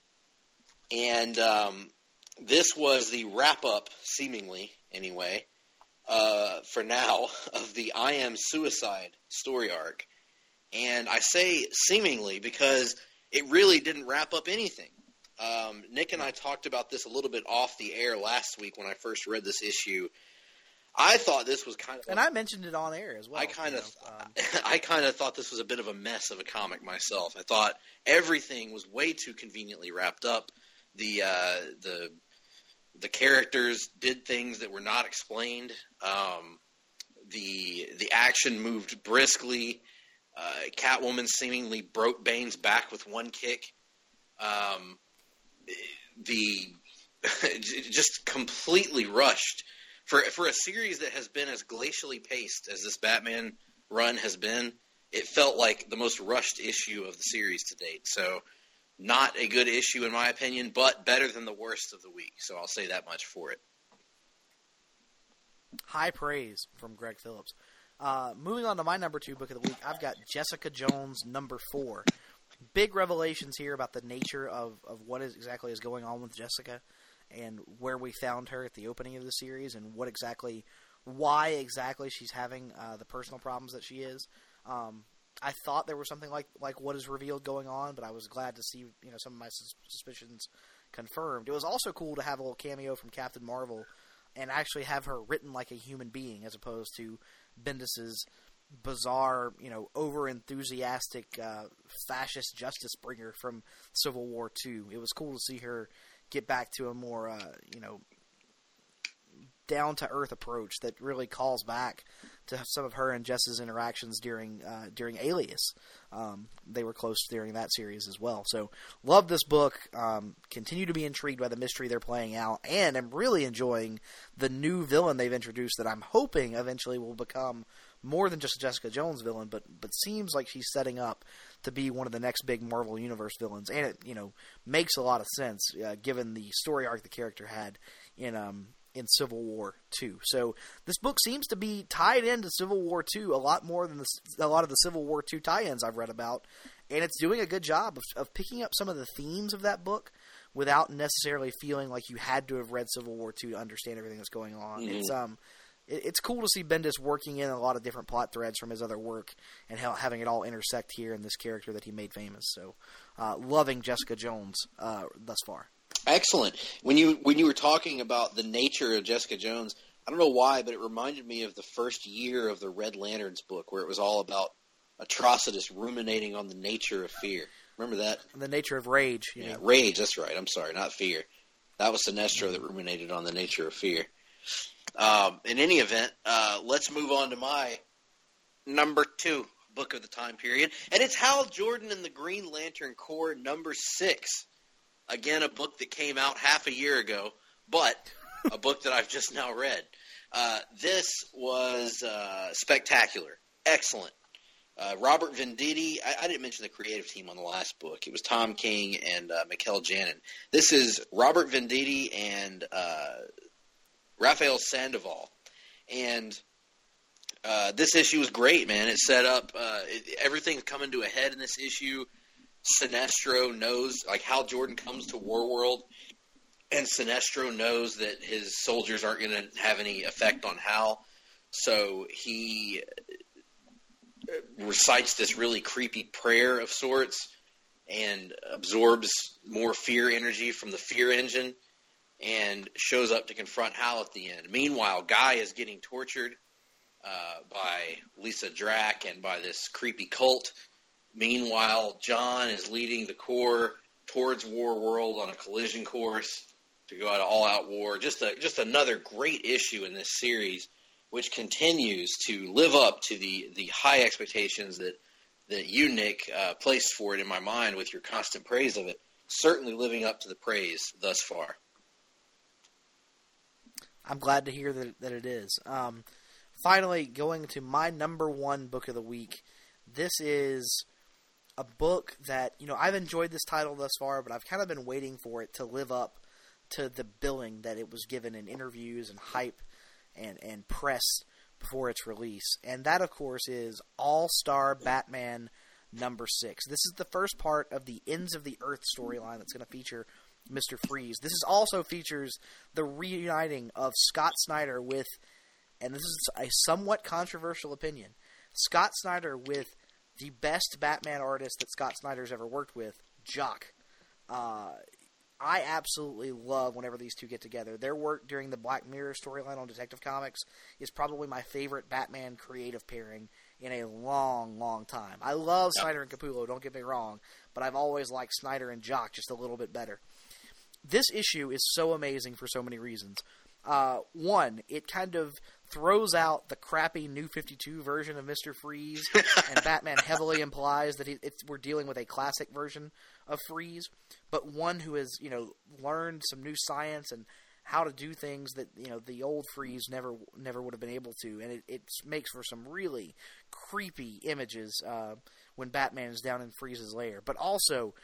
And um, this was the wrap-up, seemingly, anyway, uh, for now, of the I Am Suicide story arc. And I say seemingly because it really didn't wrap up anything. Um, Nick and I talked about this a little bit off the air last week when I first read this issue. I thought this was kind of, and I mentioned it on air as well. I kind of, you know, um, I kind of thought this was a bit of a mess of a comic myself. I thought everything was way too conveniently wrapped up. The uh, the the characters did things that were not explained. Um, the the action moved briskly. Uh, Catwoman seemingly broke Bane's back with one kick. Um, the just completely rushed for for a series that has been as glacially paced as this Batman run has been. It felt like the most rushed issue of the series to date. So, not a good issue in my opinion, but better than the worst of the week. So I'll say that much for it. High praise from Greg Phillips. Uh, moving on to my number two book of the week, I've got Jessica Jones number four. Big revelations here about the nature of, of what is exactly is going on with Jessica and where we found her at the opening of the series and what exactly, why exactly she's having uh, the personal problems that she is. Um, I thought there was something like, like what is revealed going on, but I was glad to see, you know, some of my sus- suspicions confirmed. It was also cool to have a little cameo from Captain Marvel and actually have her written like a human being as opposed to Bendis's bizarre, you know, over-enthusiastic uh, fascist justice bringer from Civil War two. It was cool to see her get back to a more, uh, you know, down-to-earth approach that really calls back to some of her and Jess's interactions during uh, during Alias. Um, they were close during that series as well. So, love this book. Um, continue to be intrigued by the mystery they're playing out, and I'm really enjoying the new villain they've introduced that I'm hoping eventually will become more than just a Jessica Jones villain, but but seems like she's setting up to be one of the next big Marvel Universe villains, and it, you know, makes a lot of sense uh, given the story arc the character had in um in Civil War two. So this book seems to be tied into Civil War two a lot more than the, a lot of the Civil War two tie-ins I've read about, and it's doing a good job of, of picking up some of the themes of that book without necessarily feeling like you had to have read Civil War two to understand everything that's going on. Mm-hmm. It's um. It's cool to see Bendis working in a lot of different plot threads from his other work and having it all intersect here in this character that he made famous. So, uh, loving Jessica Jones uh, thus far. Excellent. When you when you were talking about the nature of Jessica Jones, I don't know why, but it reminded me of the first year of the Red Lanterns book, where it was all about Atrocitus ruminating on the nature of fear. Remember that? The nature of rage. Yeah, know. Rage. That's right. I'm sorry, not fear. That was Sinestro that ruminated on the nature of fear. Um, in any event, uh, let's move on to my number two book of the time period, and it's Hal Jordan and the Green Lantern Corps number six. Again, a book that came out half a year ago, but a book that I've just now read. Uh, this was uh, spectacular, excellent. Uh, Robert Venditti, I, I didn't mention the creative team on the last book. It was Tom King and uh, Mikel Janin. This is Robert Venditti and uh, Raphael Sandoval. And uh, this issue was great, man. It set up uh, it, everything's coming to a head in this issue. Sinestro knows, like Hal Jordan comes to Warworld, and Sinestro knows that his soldiers aren't going to have any effect on Hal. So he recites this really creepy prayer of sorts and absorbs more fear energy from the fear engine and shows up to confront Hal at the end. Meanwhile, Guy is getting tortured uh, by Lisa Drack and by this creepy cult. Meanwhile, John is leading the Corps towards Warworld on a collision course to go out of all-out war. Just a, just another great issue in this series, which continues to live up to the, the high expectations that, that you, Nick, uh, placed for it in my mind with your constant praise of it. Certainly living up to the praise thus far. I'm glad to hear that, that it is. Um, finally, going to my number one book of the week. This is a book that, you know, I've enjoyed this title thus far, but I've kind of been waiting for it to live up to the billing that it was given in interviews and hype and, and press before its release. And that, of course, is All-Star Batman number six. This is the first part of the Ends of the Earth storyline that's going to feature Mister Freeze. This is also features the reuniting of Scott Snyder with, and this is a somewhat controversial opinion, Scott Snyder with the best Batman artist that Scott Snyder's ever worked with, Jock. Uh, I absolutely love whenever these two get together. Their work during the Black Mirror storyline on Detective Comics is probably my favorite Batman creative pairing in a long, long time. I love yep. Snyder and Capullo, don't get me wrong, but I've always liked Snyder and Jock just a little bit better. This issue is so amazing for so many reasons. Uh, one, it kind of throws out the crappy New fifty-two version of Mister Freeze, and Batman heavily implies that he, it's, we're dealing with a classic version of Freeze, but one who has, you know, learned some new science and how to do things that, you know, the old Freeze never never would have been able to, and it, it makes for some really creepy images uh, when Batman is down in Freeze's lair. But also,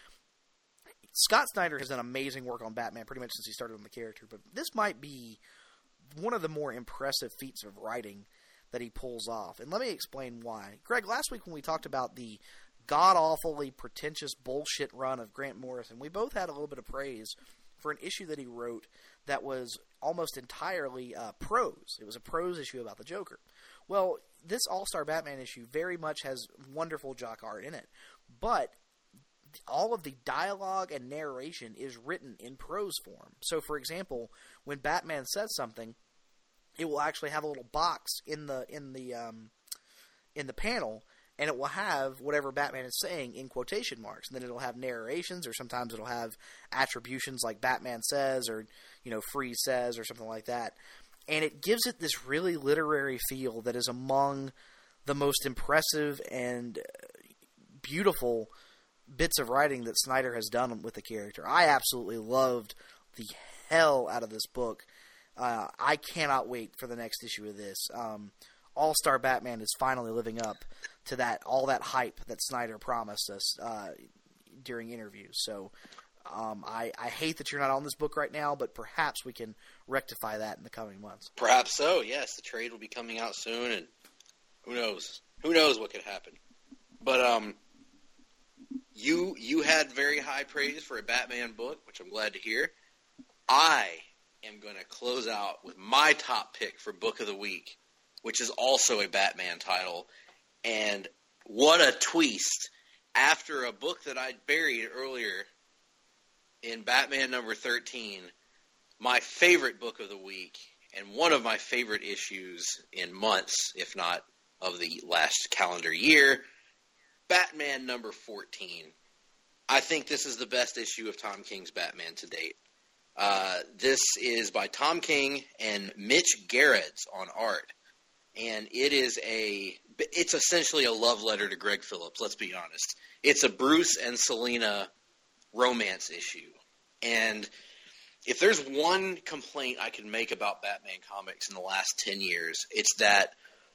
Scott Snyder has done amazing work on Batman pretty much since he started on the character, but this might be one of the more impressive feats of writing that he pulls off. And let me explain why. Greg, last week when we talked about the god-awfully pretentious bullshit run of Grant Morrison, we both had a little bit of praise for an issue that he wrote that was almost entirely uh, prose. It was a prose issue about the Joker. Well, this All-Star Batman issue very much has wonderful Jock art in it, but all of the dialogue and narration is written in prose form. So, for example, when Batman says something, it will actually have a little box in the in the um, in the panel, and it will have whatever Batman is saying in quotation marks. And then it'll have narrations, or sometimes it'll have attributions like Batman says, or you know Freeze says, or something like that. And it gives it this really literary feel that is among the most impressive and beautiful bits of writing that Snyder has done with the character. I absolutely loved the hell out of this book. Uh, I cannot wait for the next issue of this. Um, All-Star Batman is finally living up to that all that hype that Snyder promised us uh, during interviews. So um, I, I hate that you're not on this book right now, but perhaps we can rectify that in the coming months. Perhaps so, yes. The trade will be coming out soon, and who knows? Who knows what could happen? But, um... You you had very high praise for a Batman book, which I'm glad to hear. I am going to close out with my top pick for Book of the Week, which is also a Batman title. And what a twist. After a book that I'd buried earlier in Batman number thirteen, my favorite book of the week, and one of my favorite issues in months, if not of the last calendar year, Batman number fourteen. I think this is the best issue of Tom King's Batman to date. Uh, this is by Tom King and Mitch Gerrits on art. and it is a it's essentially a love letter to Greg Phillips. Let's be honest. It's a Bruce and Selina romance issue, and if there's one complaint I can make about Batman comics in the last ten years, it's that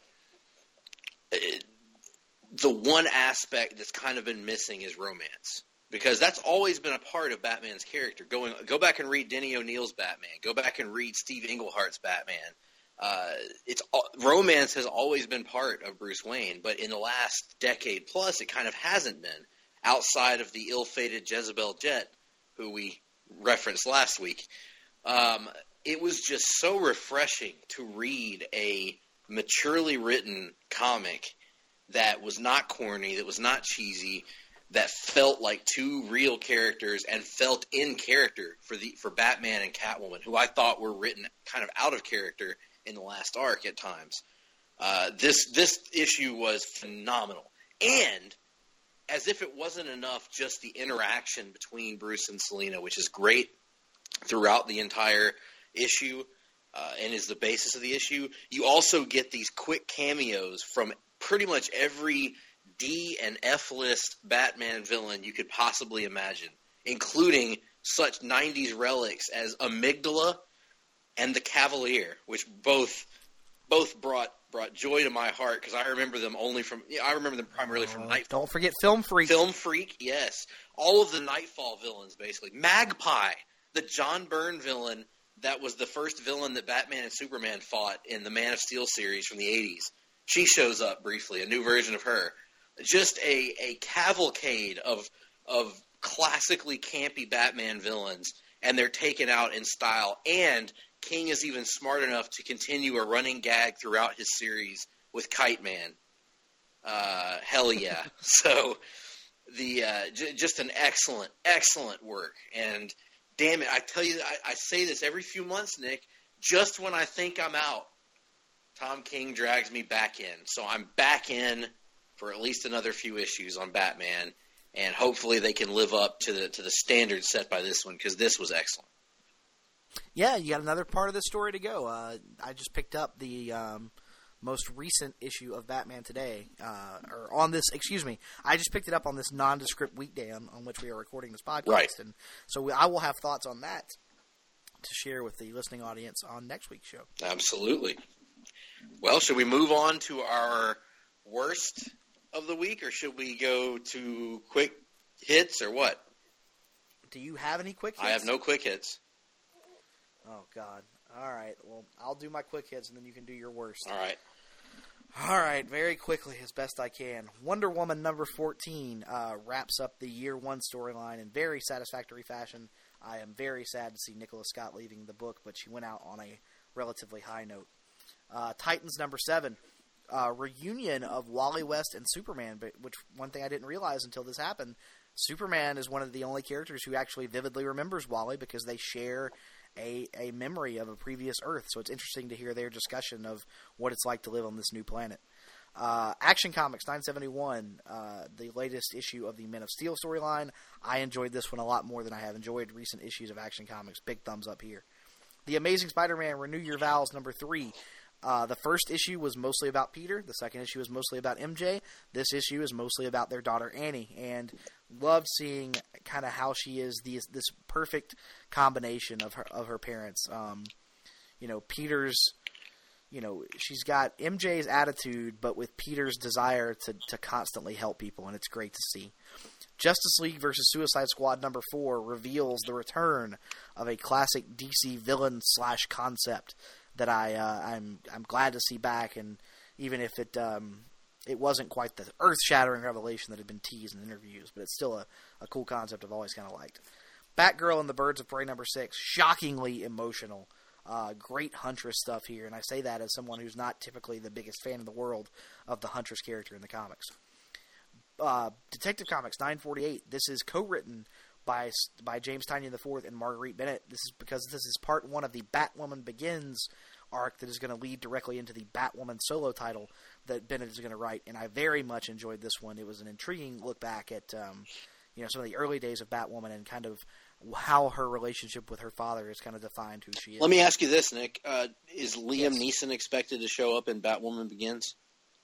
it, the one aspect that's kind of been missing is romance. Because that's always been a part of Batman's character. Going, go back and read Denny O'Neil's Batman. Go back and read Steve Englehart's Batman. Uh, it's romance has always been part of Bruce Wayne, but in the last decade plus, it kind of hasn't been. Outside of the ill-fated Jezebel Jet, who we referenced last week, um, it was just so refreshing to read a maturely written comic that was not corny, that was not cheesy, that felt like two real characters and felt in character for the for Batman and Catwoman, who I thought were written kind of out of character in the last arc at times. Uh, this this issue was phenomenal. And as if it wasn't enough, just the interaction between Bruce and Selina, which is great throughout the entire issue uh, and is the basis of the issue, you also get these quick cameos from pretty much every D and F list Batman villain you could possibly imagine, including such nineties relics as Amygdala and the Cavalier, which both both brought brought joy to my heart because I remember them only from I remember them primarily from Uh, Nightfall. don't forget Film Freak. Film Freak, yes. All of the Nightfall villains, basically. Magpie, the John Byrne villain that was the first villain that Batman and Superman fought in the Man of Steel series from the eighties. She shows up briefly, a new version of her. Just a, a cavalcade of of classically campy Batman villains, and they're taken out in style. And King is even smart enough to continue a running gag throughout his series with Kite Man. Uh, hell yeah. So the uh, j- just an excellent, excellent work. And damn it, I tell you, I, I say this every few months, Nick, just when I think I'm out, Tom King drags me back in. So I'm back in for at least another few issues on Batman, and hopefully they can live up to the to the standards set by this one, because this was excellent. Yeah, you got another part of the story to go. Uh, I just picked up the um, most recent issue of Batman Today, uh, or on this, excuse me, I just picked it up on this nondescript weekday on, on which we are recording this podcast, right. And so we, I will have thoughts on that to share with the listening audience on next week's show. Absolutely. Well, should we move on to our worst of the week, or should we go to quick hits, or what? Do you have any quick hits? I have no quick hits. Oh, God. All right. Well, I'll do my quick hits, and then you can do your worst. All right. All right. Very quickly, as best I can. Wonder Woman number fourteen uh, wraps up the year one storyline in very satisfactory fashion. I am very sad to see Nicola Scott leaving the book, but she went out on a relatively high note. Uh, Titans number seven. Uh, reunion of Wally West and Superman, but which one thing I didn't realize until this happened, Superman is one of the only characters who actually vividly remembers Wally because they share a, a memory of a previous Earth. So it's interesting to hear their discussion of what it's like to live on this new planet. Uh, Action Comics nine seventy-one, uh, the latest issue of the Men of Steel storyline. I enjoyed this one a lot more than I have enjoyed recent issues of Action Comics. Big thumbs up here. The Amazing Spider-Man Renew Your Vows number three. Uh, the first issue was mostly about Peter. The second issue was mostly about M J. This issue is mostly about their daughter Annie, and loved seeing kind of how she is these this perfect combination of her of her parents. Um, you know, Peter's, you know, she's got M J's attitude, but with Peter's desire to to constantly help people, and it's great to see. Justice League versus Suicide Squad number four reveals the return of a classic D C villain slash concept that I uh, I'm I'm glad to see back, and even if it um, it wasn't quite the earth shattering revelation that had been teased in interviews, but it's still a, a cool concept I've always kind of liked. Batgirl and the Birds of Prey number six, shockingly emotional, uh, great Huntress stuff here, and I say that as someone who's not typically the biggest fan in the world of the Huntress character in the comics. Uh, Detective Comics nine forty-eight. This is co-written by by James Tynion the fourth and Marguerite Bennett. This is because this is part one of the Batwoman Begins arc that is going to lead directly into the Batwoman solo title that Bennett is going to write, and I very much enjoyed this one. It was an intriguing look back at um, you know some of the early days of Batwoman and kind of how her relationship with her father has kind of defined who she is. Let me ask you this, Nick. Uh, is Liam yes. Neeson expected to show up in Batwoman Begins?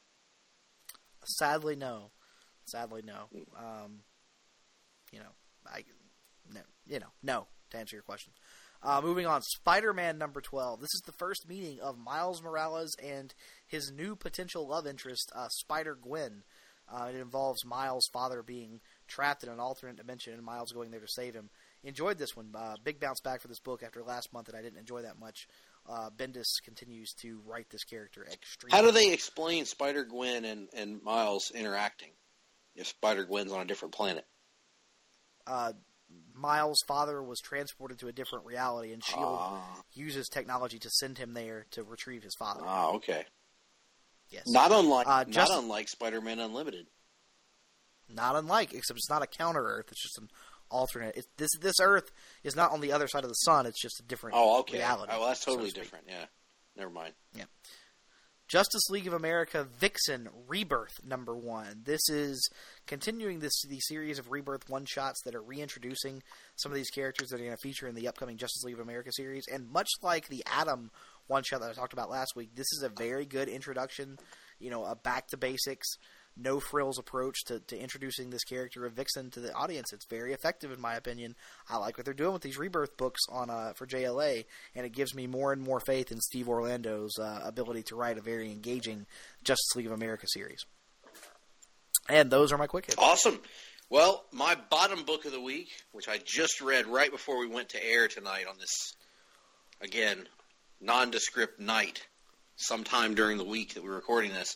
Sadly, no. Sadly, no. Um, you know, I, no, you know, no, to answer your question. Uh, moving on, Spider-Man number twelve. This is the first meeting of Miles Morales and his new potential love interest, uh, Spider-Gwen. Uh, it involves Miles' father being trapped in an alternate dimension and Miles going there to save him. Enjoyed this one. Uh, big bounce back for this book after last month that I didn't enjoy that much. Uh, Bendis continues to write this character extremely. How do they explain Spider-Gwen and, and Miles interacting if Spider-Gwen's on a different planet? Uh, Miles' father was transported to a different reality, and S H I E L D uh, uses technology to send him there to retrieve his father. Ah, okay. Yes. Not unlike uh, just, not unlike Spider-Man Unlimited. Not unlike, except it's not a counter Earth. It's just an alternate. It, this this Earth is not on the other side of the sun. It's just a different oh, okay. reality. Oh, well, that's totally so to different. Yeah. Never mind. Yeah. Justice League of America Vixen Rebirth number one. This is continuing this the series of Rebirth one-shots that are reintroducing some of these characters that are going to feature in the upcoming Justice League of America series. And much like the Atom one-shot that I talked about last week, this is a very good introduction, you know, a back-to-basics, no-frills approach to, to introducing this character of Vixen to the audience. It's very effective, in my opinion. I like what they're doing with these Rebirth books on uh, for J L A, and it gives me more and more faith in Steve Orlando's uh, ability to write a very engaging Justice League of America series. And those are my quick hits. Awesome. Well, my bottom book of the week, which I just read right before we went to air tonight on this, again, nondescript night, sometime during the week that we're recording this.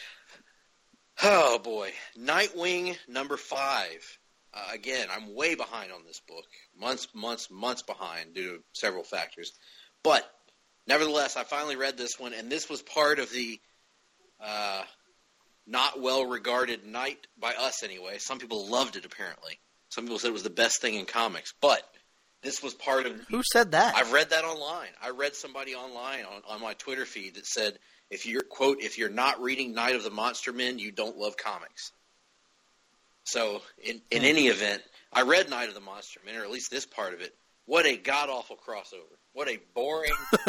Oh, boy. Nightwing number five. Uh, again, I'm way behind on this book. Months, months, months behind due to several factors. But, nevertheless, I finally read this one, and this was part of the uh, not well-regarded night, by us anyway. Some people loved it, apparently. Some people said it was the best thing in comics. But this was part of... Who said that? I've read that online. I read somebody online on, on my Twitter feed that said... If you're, quote, if you're not reading Night of the Monster Men, you don't love comics. So, in, in hmm. any event, I read Night of the Monster Men, or at least this part of it. What a god-awful crossover. What a boring,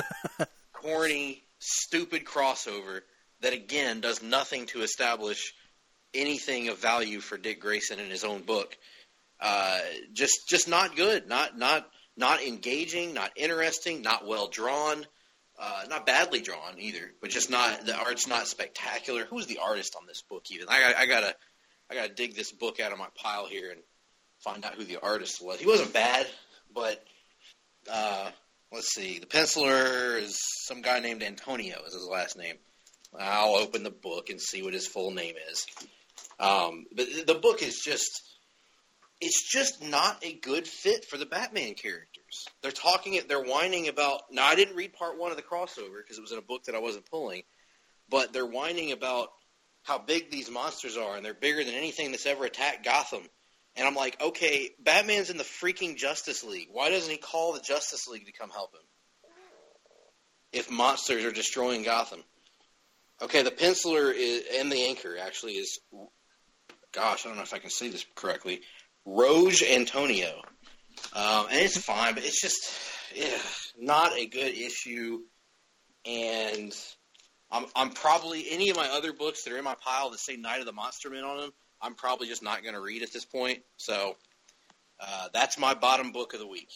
corny, stupid crossover that, again, does nothing to establish anything of value for Dick Grayson in his own book. Uh, just just not good. Not, not, not engaging, not interesting, not well-drawn. Uh, not badly drawn either, but just not the art's not spectacular. Who's the artist on this book? Even I, I gotta, I gotta dig this book out of my pile here and find out who the artist was. He wasn't bad, but uh, let's see. The penciler is some guy named Antonio. Is his last name? I'll open the book and see what his full name is. Um, but the book is just. It's just not a good fit for the Batman characters. They're talking, they're whining about. Now, I didn't read part one of the crossover because it was in a book that I wasn't pulling, but they're whining about how big these monsters are, and they're bigger than anything that's ever attacked Gotham. And I'm like, okay, Batman's in the freaking Justice League. Why doesn't he call the Justice League to come help him? If monsters are destroying Gotham. Okay, the penciler is, and the anchor actually is, gosh, I don't know if I can say this correctly, Roge Antonio. Um, and it's fine, but it's just yeah, not a good issue. And I'm, I'm probably, any of my other books that are in my pile that say Night of the Monster Men on them, I'm probably just not going to read at this point. So uh, that's my bottom book of the week.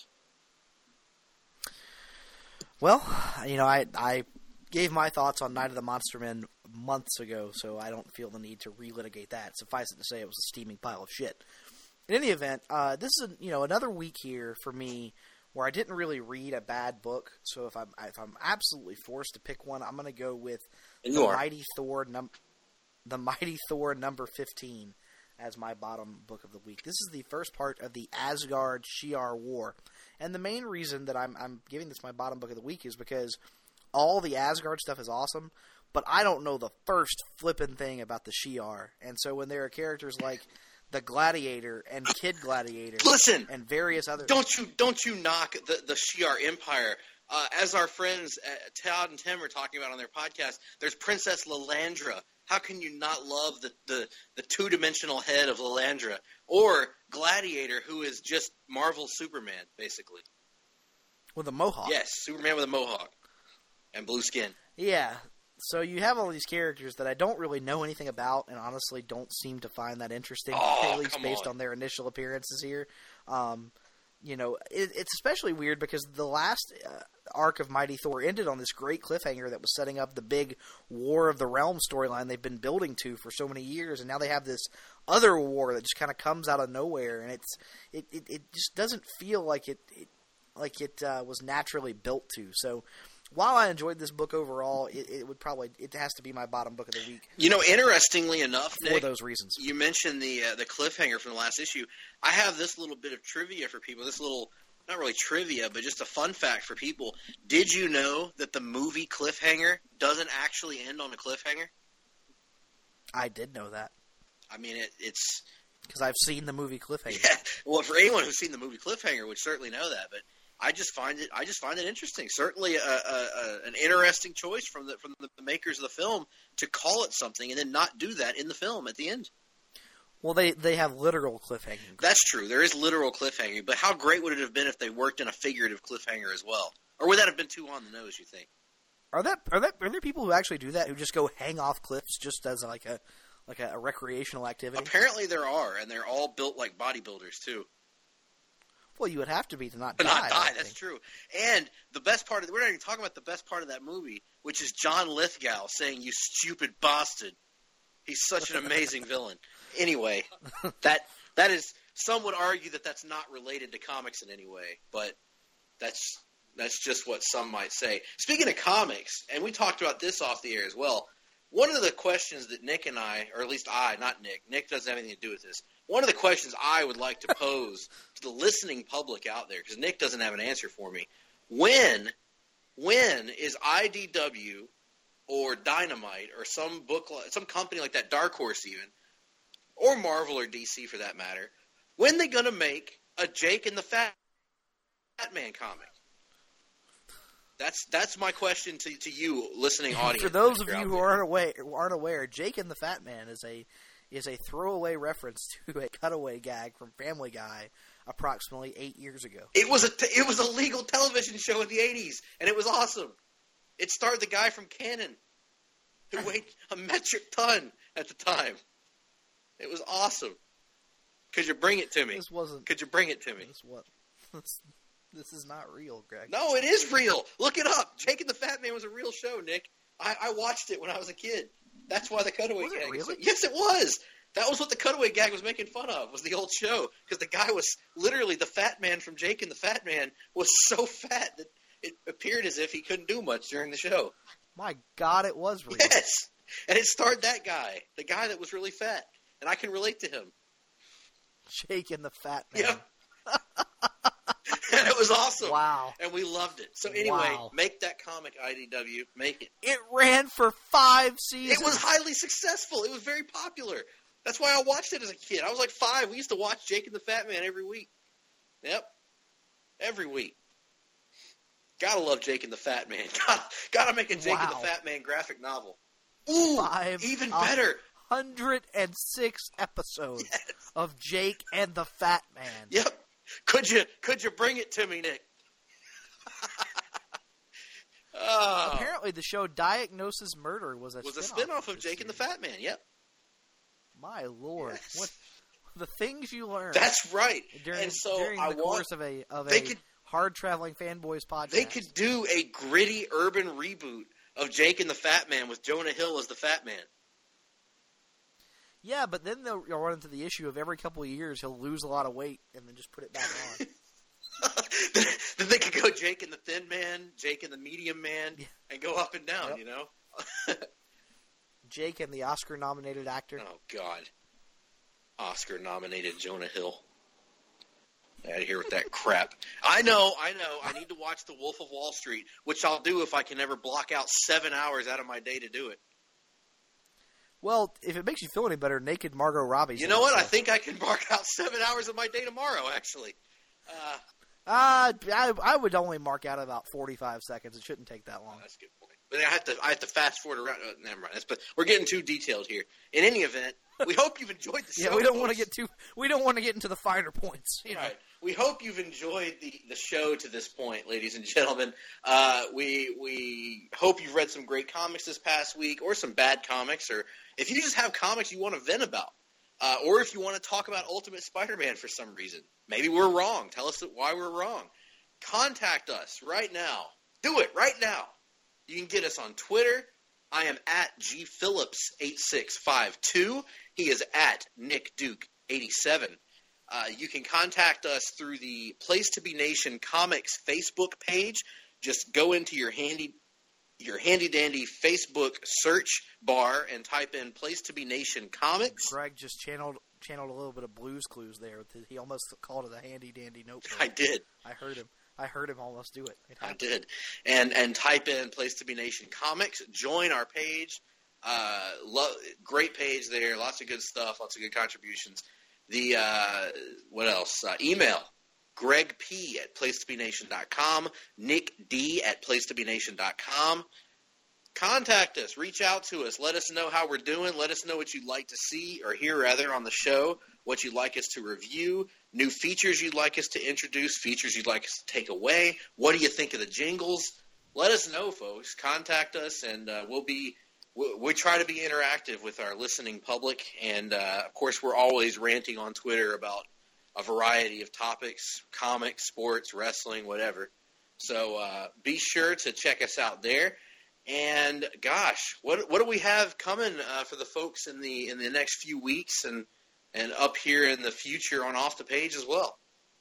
Well, you know, I I gave my thoughts on Night of the Monster Men months ago, so I don't feel the need to relitigate that. Suffice it to say, it was a steaming pile of shit. In any event, uh, this is a, you know another week here for me where I didn't really read a bad book. So if I'm if I'm absolutely forced to pick one, I'm going to go with the Mighty Thor num- the Mighty Thor number fifteen as my bottom book of the week. This is the first part of the Asgard Shi'ar War, and the main reason that I'm I'm giving this my bottom book of the week is because all the Asgard stuff is awesome, but I don't know the first flippin' thing about the Shi'ar, and so when there are characters like the Gladiator and Kid Gladiator, listen, and various other. Don't you don't you knock the the Shi'ar Empire? uh, as our friends uh, Todd and Tim are talking about on their podcast, there's Princess Lilandra. How can you not love the, the, the two-dimensional head of Lilandra? Or Gladiator, who is just Marvel's Superman, basically. With a mohawk. Yes, Superman with a mohawk and blue skin. Yeah. So you have all these characters that I don't really know anything about, and honestly don't seem to find that interesting, oh, at least come based on. on their initial appearances here. Um, you know, it, it's especially weird because the last uh, arc of Mighty Thor ended on this great cliffhanger that was setting up the big War of the Realm storyline they've been building to for so many years, and now they have this other war that just kind of comes out of nowhere, and it's it, it, it just doesn't feel like it, it like it uh, was naturally built to. So. While I enjoyed this book overall, it, it would probably it has to be my bottom book of the week. You know, interestingly enough, for Nick, those reasons, you mentioned the uh, the cliffhanger from the last issue. I have this little bit of trivia for people. This little, not really trivia, but just a fun fact for people. Did you know that the movie Cliffhanger doesn't actually end on a cliffhanger? I did know that. I mean, it, it's because I've seen the movie Cliffhanger. Yeah, well, for anyone who's seen the movie Cliffhanger, would certainly know that, but. I just find it. I just find it interesting. Certainly, a, a, a, an interesting choice from the from the makers of the film to call it something and then not do that in the film at the end. Well, they they have literal cliffhanging. That's true. There is literal cliffhanging, but how great would it have been if they worked in a figurative cliffhanger as well? Or would that have been too on the nose? You think? Are that are that are there people who actually do that? Who just go hang off cliffs just as like a like a, a recreational activity? Apparently, there are, and they're all built like bodybuilders too. Well, you would have to be to not but die. Not die. That's true. And the best part of we're not even talking about the best part of that movie, which is John Lithgow saying, "You stupid bastard." He's such an amazing villain. Anyway, that that is some would argue that that's not related to comics in any way, but that's that's just what some might say. Speaking of comics, and we talked about this off the air as well. One of the questions that Nick and I, or at least I, not Nick, Nick doesn't have anything to do with this. One of the questions I would like to pose to the listening public out there, because Nick doesn't have an answer for me, when, when is I D W or Dynamite or some book, some company like that, Dark Horse even, or Marvel or D C for that matter, when they going to make a Jake and the Fat Man comic? That's that's my question to to you, listening audience. For those of you who aren't aware, aren't aware, Jake and the Fat Man is a is a throwaway reference to a cutaway gag from Family Guy approximately eight years ago. It was a t- it was a legal television show in the eighties, and it was awesome. It starred the guy from Cannon, who weighed a metric ton at the time. It was awesome. Could you bring it to me? This wasn't. Could you bring it to me? This what? This, this is not real, Greg. No, it is real. Look it up. Jake and the Fat Man was a real show, Nick. I, I watched it when I was a kid. That's why the cutaway was gag. It really? Yes, it was. That was what the cutaway gag was making fun of. Was the old show because the guy was literally the Fat Man from Jake and the Fat Man was so fat that it appeared as if he couldn't do much during the show. My God, it was real. Yes, and it starred that guy, the guy that was really fat, and I can relate to him. Jake and the Fat Man. Yep. And it was awesome. Wow. And we loved it. So anyway, wow. Make that comic, I D W. Make it. It ran for five seasons. It was highly successful. It was very popular. That's why I watched it as a kid. I was like five. We used to watch Jake and the Fat Man every week. Yep. Every week. Gotta love Jake and the Fat Man. Gotta, gotta make a Jake wow. and the Fat Man graphic novel. Ooh, Five even better. one hundred six episodes yes. of Jake and the Fat Man. Yep. Could you could you bring it to me, Nick? oh. Apparently, the show Diagnosis Murder was a was spin-off a spinoff of, of Jake series. and the Fat Man. Yep. My Lord, yes. what the things you learn. That's right. During, and so during I the want, course of a of they a could, hard traveling fanboys podcast, they could do a gritty urban reboot of Jake and the Fat Man with Jonah Hill as the Fat Man. Yeah, but then they'll run into the issue of every couple of years he'll lose a lot of weight and then just put it back on. Then they could go Jake and the Thin Man, Jake and the Medium Man, yeah. and go up and down, yep. you know? Jake and the Oscar-nominated actor. Oh, God. Oscar-nominated Jonah Hill. Out of here with that crap. I know, I know. I need to watch The Wolf of Wall Street, which I'll do if I can ever block out seven hours out of my day to do it. Well, if it makes you feel any better, Naked Margot Robbie's You know what? show. I think I can mark out seven hours of my day tomorrow, actually. Uh, Uh, I, I would only mark out about forty-five seconds. It shouldn't take that long. Oh, that's a good point. But I have to I have to fast forward around. Oh, never mind. That's, but we're getting too detailed here. In any event, we hope you've enjoyed the show. Yeah, we don't want to folks. get too. We don't want to get into the finer points. You know. Right. We hope you've enjoyed the, the show to this point, ladies and gentlemen. Uh, we we hope you've read some great comics this past week, or some bad comics, or if you just have comics you want to vent about, uh, or if you want to talk about Ultimate Spider-Man for some reason. Maybe we're wrong. Tell us why we're wrong. Contact us right now. Do it right now. You can get us on Twitter. I am at G Phillips eight six five two. He is at Nick Duke eighty-seven. Uh, you can contact us through the Place to Be Nation Comics Facebook page. Just go into your handy your handy dandy Facebook search bar and type in Place to Be Nation Comics. Greg just channeled channeled a little bit of Blue's Clues there. He almost called it a handy dandy notebook. I did. I heard him. I heard him almost do it. it I did. And and type in Place to Be Nation Comics. Join our page. Uh, lo- great page there. Lots of good stuff. Lots of good contributions. The uh, what else? Uh, email Greg P at place to be nation dot com, Nick D at place to be nation dot com. Contact us. Reach out to us. Let us know how we're doing. Let us know what you'd like to see or hear rather on the show. What you'd like us to review. New features you'd like us to introduce. Features you'd like us to take away. What do you think of the jingles? Let us know, folks. Contact us, and uh, we'll be. We try to be interactive with our listening public, and uh, of course we're always ranting on Twitter about a variety of topics, comics, sports, wrestling, whatever. So uh, be sure to check us out there. And gosh, what what do we have coming uh, for the folks in the in the next few weeks and and up here in the future on Off the Page as well?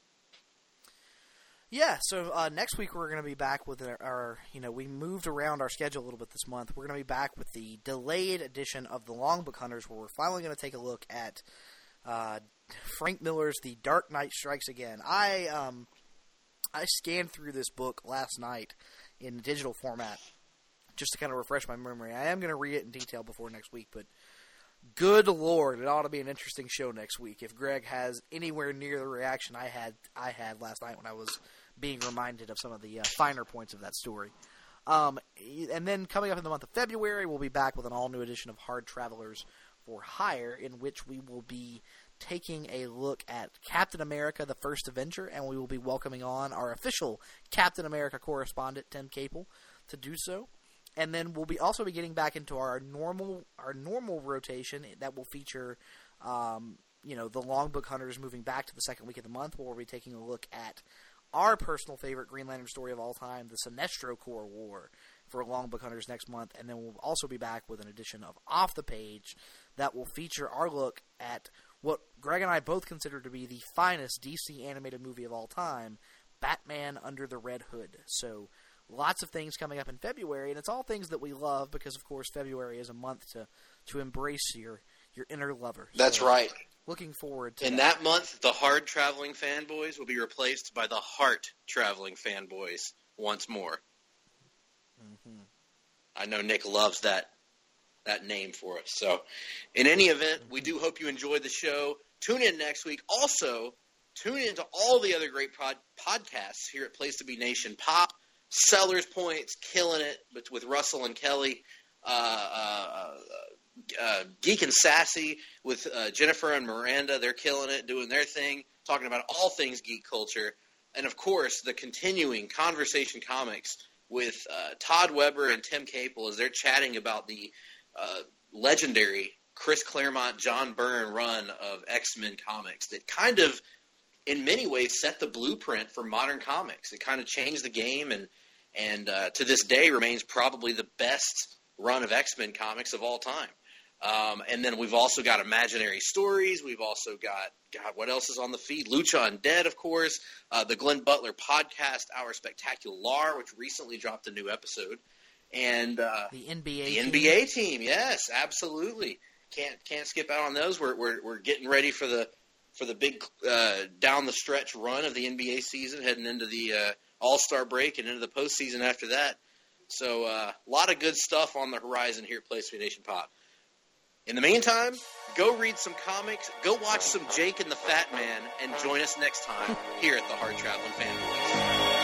Yeah, so uh, next week we're going to be back with our, our, you know, we moved around our schedule a little bit this month. We're going to be back with the delayed edition of the Long Book Hunters, where we're finally going to take a look at uh, Frank Miller's The Dark Knight Strikes Again. I um, I scanned through this book last night in digital format just to kind of refresh my memory. I am going to read it in detail before next week, but good Lord, it ought to be an interesting show next week if Greg has anywhere near the reaction I had I had last night when I was being reminded of some of the uh, finer points of that story. Um, and then coming up in the month of February, we'll be back with an all-new edition of Hard Travelers for Hire, in which we will be taking a look at Captain America, the First Avenger, and we will be welcoming on our official Captain America correspondent, Tim Capel, to do so. And then we'll be also be getting back into our normal our normal rotation that will feature, um, you know, the Long Book Hunters moving back to the second week of the month, where we'll be taking a look at our personal favorite Green Lantern story of all time, the Sinestro Corps War, for Long Book Hunters next month. And then we'll also be back with an edition of Off the Page that will feature our look at what Greg and I both consider to be the finest D C animated movie of all time, Batman Under the Red Hood. So lots of things coming up in February, and it's all things that we love because, of course, February is a month to, to embrace your, your inner lover. That's so, right. Looking forward to In that. that month, the hard traveling fanboys will be replaced by the heart traveling fanboys once more. Mm-hmm. I know Nick loves that that name for us. So, in any event, we do hope you enjoyed the show. Tune in next week. Also, tune in to all the other great pod- podcasts here at Place to Be Nation. Pop, Sellers Points, killing it but with Russell and Kelly. Uh, uh, uh, Geek and Sassy with uh, Jennifer and Miranda. They're killing it, doing their thing, talking about all things geek culture. And, of course, the continuing Conversation Comics with uh, Todd Weber and Tim Capel as they're chatting about the uh, legendary Chris Claremont, John Byrne run of X-Men comics that kind of, in many ways, set the blueprint for modern comics. It kind of changed the game and, and uh, to this day remains probably the best run of X-Men comics of all time. Um, and then we've also got Imaginary Stories. We've also got, God, what else is on the feed? Lucha Undead, of course. Uh, the Glenn Butler podcast, Our Spectacular, which recently dropped a new episode. And uh, the N B A the team. N B A team, yes, absolutely. Can't can't skip out on those. We're we're we're getting ready for the for the big uh, down the stretch run of the N B A season, heading into the uh, All-Star break and into the postseason after that. So a uh, lot of good stuff on the horizon here at Place to Be Nation Pop. In the meantime, go read some comics, go watch some Jake and the Fat Man, and join us next time here at the Hard Traveling Fanboys.